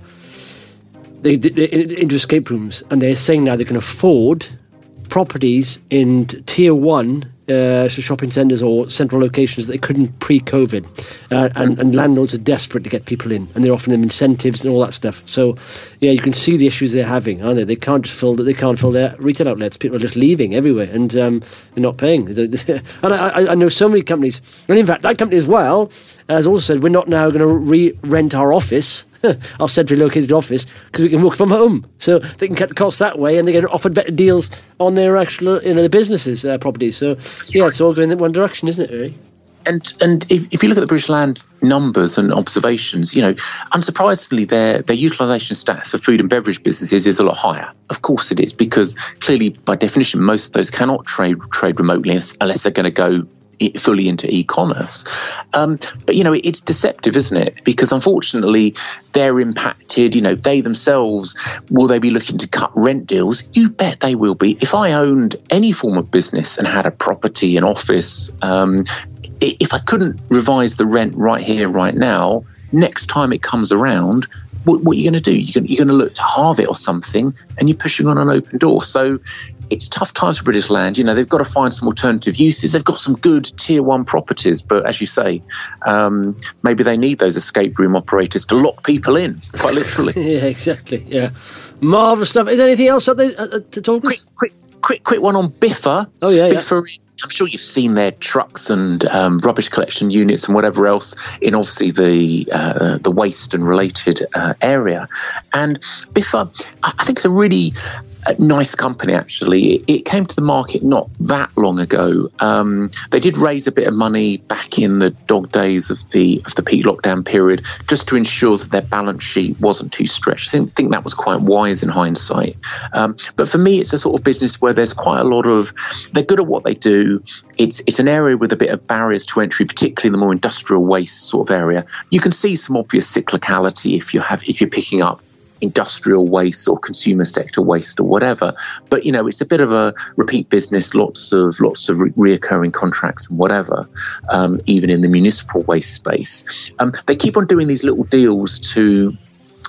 they, they, they into escape rooms, and they're saying now they can afford properties in tier one uh, shopping centres or central locations that they couldn't pre-COVID, uh, and, and landlords are desperate to get people in, and they're offering them incentives and all that stuff. So, yeah, you can see the issues they're having, aren't they? They can't just fill they can't fill their retail outlets. People are just leaving everywhere, and um, they're not paying. And I, I know so many companies, and in fact, that company as well has also said we're not now going to re-rent our office. Our centrally located office, because we can work from home, so they can cut the costs that way, and they get offered better deals on their actual, you know, the businesses' uh, properties. So, yeah, it's all going in one direction, isn't it? Really? And and if, if you look at the British Land numbers and observations, you know, unsurprisingly, their their utilisation stats for food and beverage businesses is a lot higher. Of course, it is, because clearly, by definition, most of those cannot trade trade remotely unless they're going to go fully into e-commerce. Um, but, you know, it's deceptive, isn't it? Because unfortunately, they're impacted. You know, they themselves, will they be looking to cut rent deals? You bet they will be. If I owned any form of business and had a property, an office, um, if I couldn't revise the rent right here, right now, next time it comes around, what, what are you going to do? You're going, you're going to look to halve it or something, and you're pushing on an open door. So it's tough times for British Land. You know, they've got to find some alternative uses. They've got some good tier one properties, but as you say, um, maybe they need those escape room operators to lock people in, quite literally. Yeah, exactly. Yeah, marvellous stuff. Is there anything else up there uh, to talk? Quick, quick, quick, quick one on Biffa. Oh yeah, Biffa. Yeah. I'm sure you've seen their trucks and um, rubbish collection units and whatever else in obviously the uh, the waste and related uh, area. And Biffa, I think it's a really a nice company, actually. It, it came to the market not that long ago. Um, they did raise a bit of money back in the dog days of the of the peak lockdown period, just to ensure that their balance sheet wasn't too stretched. I think, think that was quite wise in hindsight. Um, but for me, it's a sort of business where there's quite a lot of, they're good at what they do. It's it's an area with a bit of barriers to entry, particularly in the more industrial waste sort of area. You can see some obvious cyclicality if you have if you're picking up industrial waste or consumer sector waste or whatever, but you know, it's a bit of a repeat business, lots of lots of re- reoccurring contracts and whatever, um, even in the municipal waste space. Um, they keep on doing these little deals to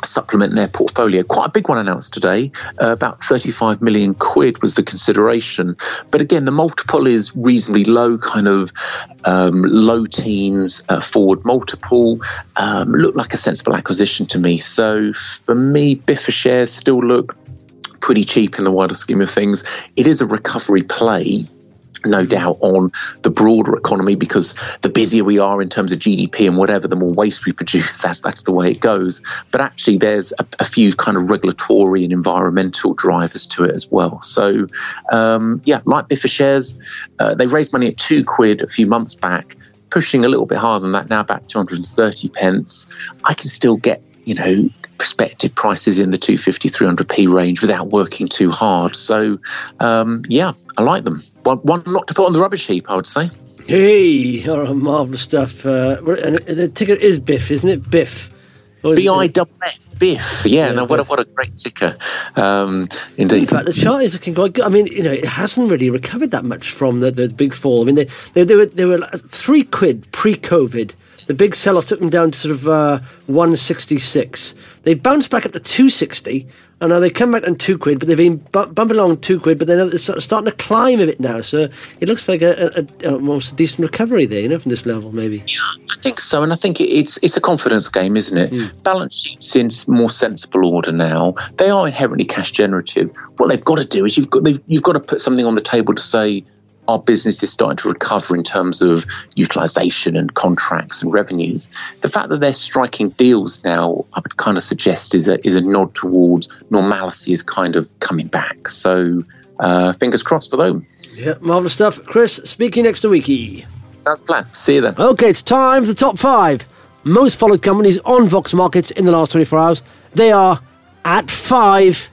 supplement their portfolio. Quite a big one announced today, uh, about thirty-five million quid was the consideration. But again, the multiple is reasonably low, kind of um, low teens uh, forward multiple. Um, looked like a sensible acquisition to me. So for me, Biffa shares still look pretty cheap in the wider scheme of things. It is a recovery play, no doubt, on the broader economy, because the busier we are in terms of G D P and whatever, the more waste we produce. That's that's the way it goes. But actually, there's a, a few kind of regulatory and environmental drivers to it as well. So, um, yeah, like Biffa shares, uh, they raised money at two quid a few months back, pushing a little bit harder than that now, back two hundred thirty pence. I can still get, you know, prospective prices in the two fifty, three hundred p range without working too hard. So, um, yeah, I like them. One, one not to put on the rubbish heap, I would say. Hey, oh, marvellous stuff. Uh, and the ticker is Biff, isn't it? Biff. B I F F, Biff. Yeah, yeah, no, what a, what a great ticker. Um, indeed. In fact, the chart is looking quite good. I mean, you know, it hasn't really recovered that much from the, the big fall. I mean, they, they, they, were, they were three quid pre-COVID. The big sell-off took them down to sort of uh, one sixty-six. They bounced back up to two sixty, and now they come back on two quid, but they've been bu- bumping along two quid, but they're sort of starting to climb a bit now. So it looks like a, a, a almost a decent recovery there, you know, from this level, maybe. Yeah, I think so, and I think it's it's a confidence game, isn't it? Mm. Balance sheets in more sensible order now. They are inherently cash generative. What they've got to do is you've got you've got to put something on the table to say, our business is starting to recover in terms of utilisation and contracts and revenues. The fact that they're striking deals now, I would kind of suggest, is a is a nod towards normality is kind of coming back. So uh, fingers crossed for them. Yeah, marvellous stuff. Chris, speaking next week. Sounds plan. See you then. Okay, it's time for the top five most followed companies on Vox Markets in the last twenty-four hours. They are at five,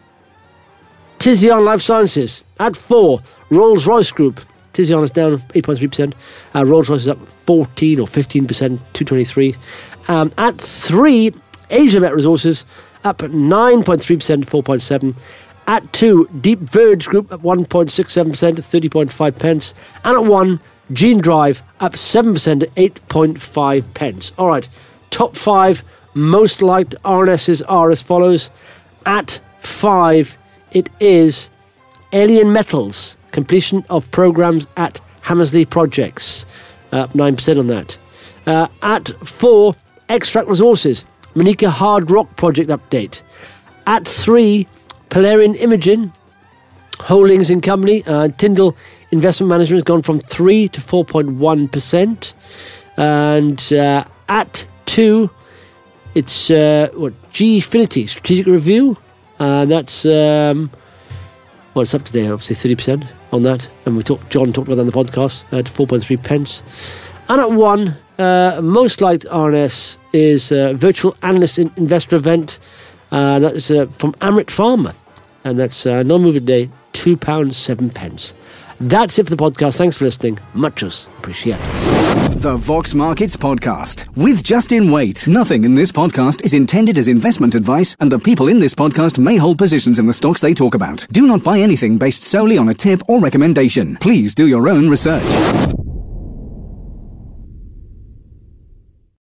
Tizion Life Sciences. At four, Rolls-Royce Group. Tizion is down eight point three percent. Uh, Rolls-Royce is up fourteen or fifteen percent, two twenty-three. Um, at three, Asia Met Resources up nine point three percent, four point seven. At two, Deep Verge Group up one point six seven percent, thirty point five pence. And at one, Gene Drive up seven percent, eight point five pence. All right, top five most liked R N Ss are as follows. At five, it is Alien Metals. Completion of programmes at Hammersley Projects, up nine percent on that. Uh, at four, Extract Resources, Manica Hard Rock Project update. At three, Polarian Imaging Holdings and Company. Uh, Tyndall Investment Management has gone from three to four point one percent. And uh, at two, it's uh, what Gfinity Strategic Review. Uh, that's um, well, it's up today, obviously thirty percent on that, and we talked. John talked about that on the podcast at four point three pence. And at one, uh, most liked R N S is uh, Virtual Analyst in Investor Event. Uh, that is uh, from Amrit Pharma, and that's uh, non-moving day, two pounds seven pence. That's it for the podcast. Thanks for listening. Muchos appreciate. The Vox Markets Podcast with Justin Waite. Nothing in this podcast is intended as investment advice, and the people in this podcast may hold positions in the stocks they talk about. Do not buy anything based solely on a tip or recommendation. Please do your own research.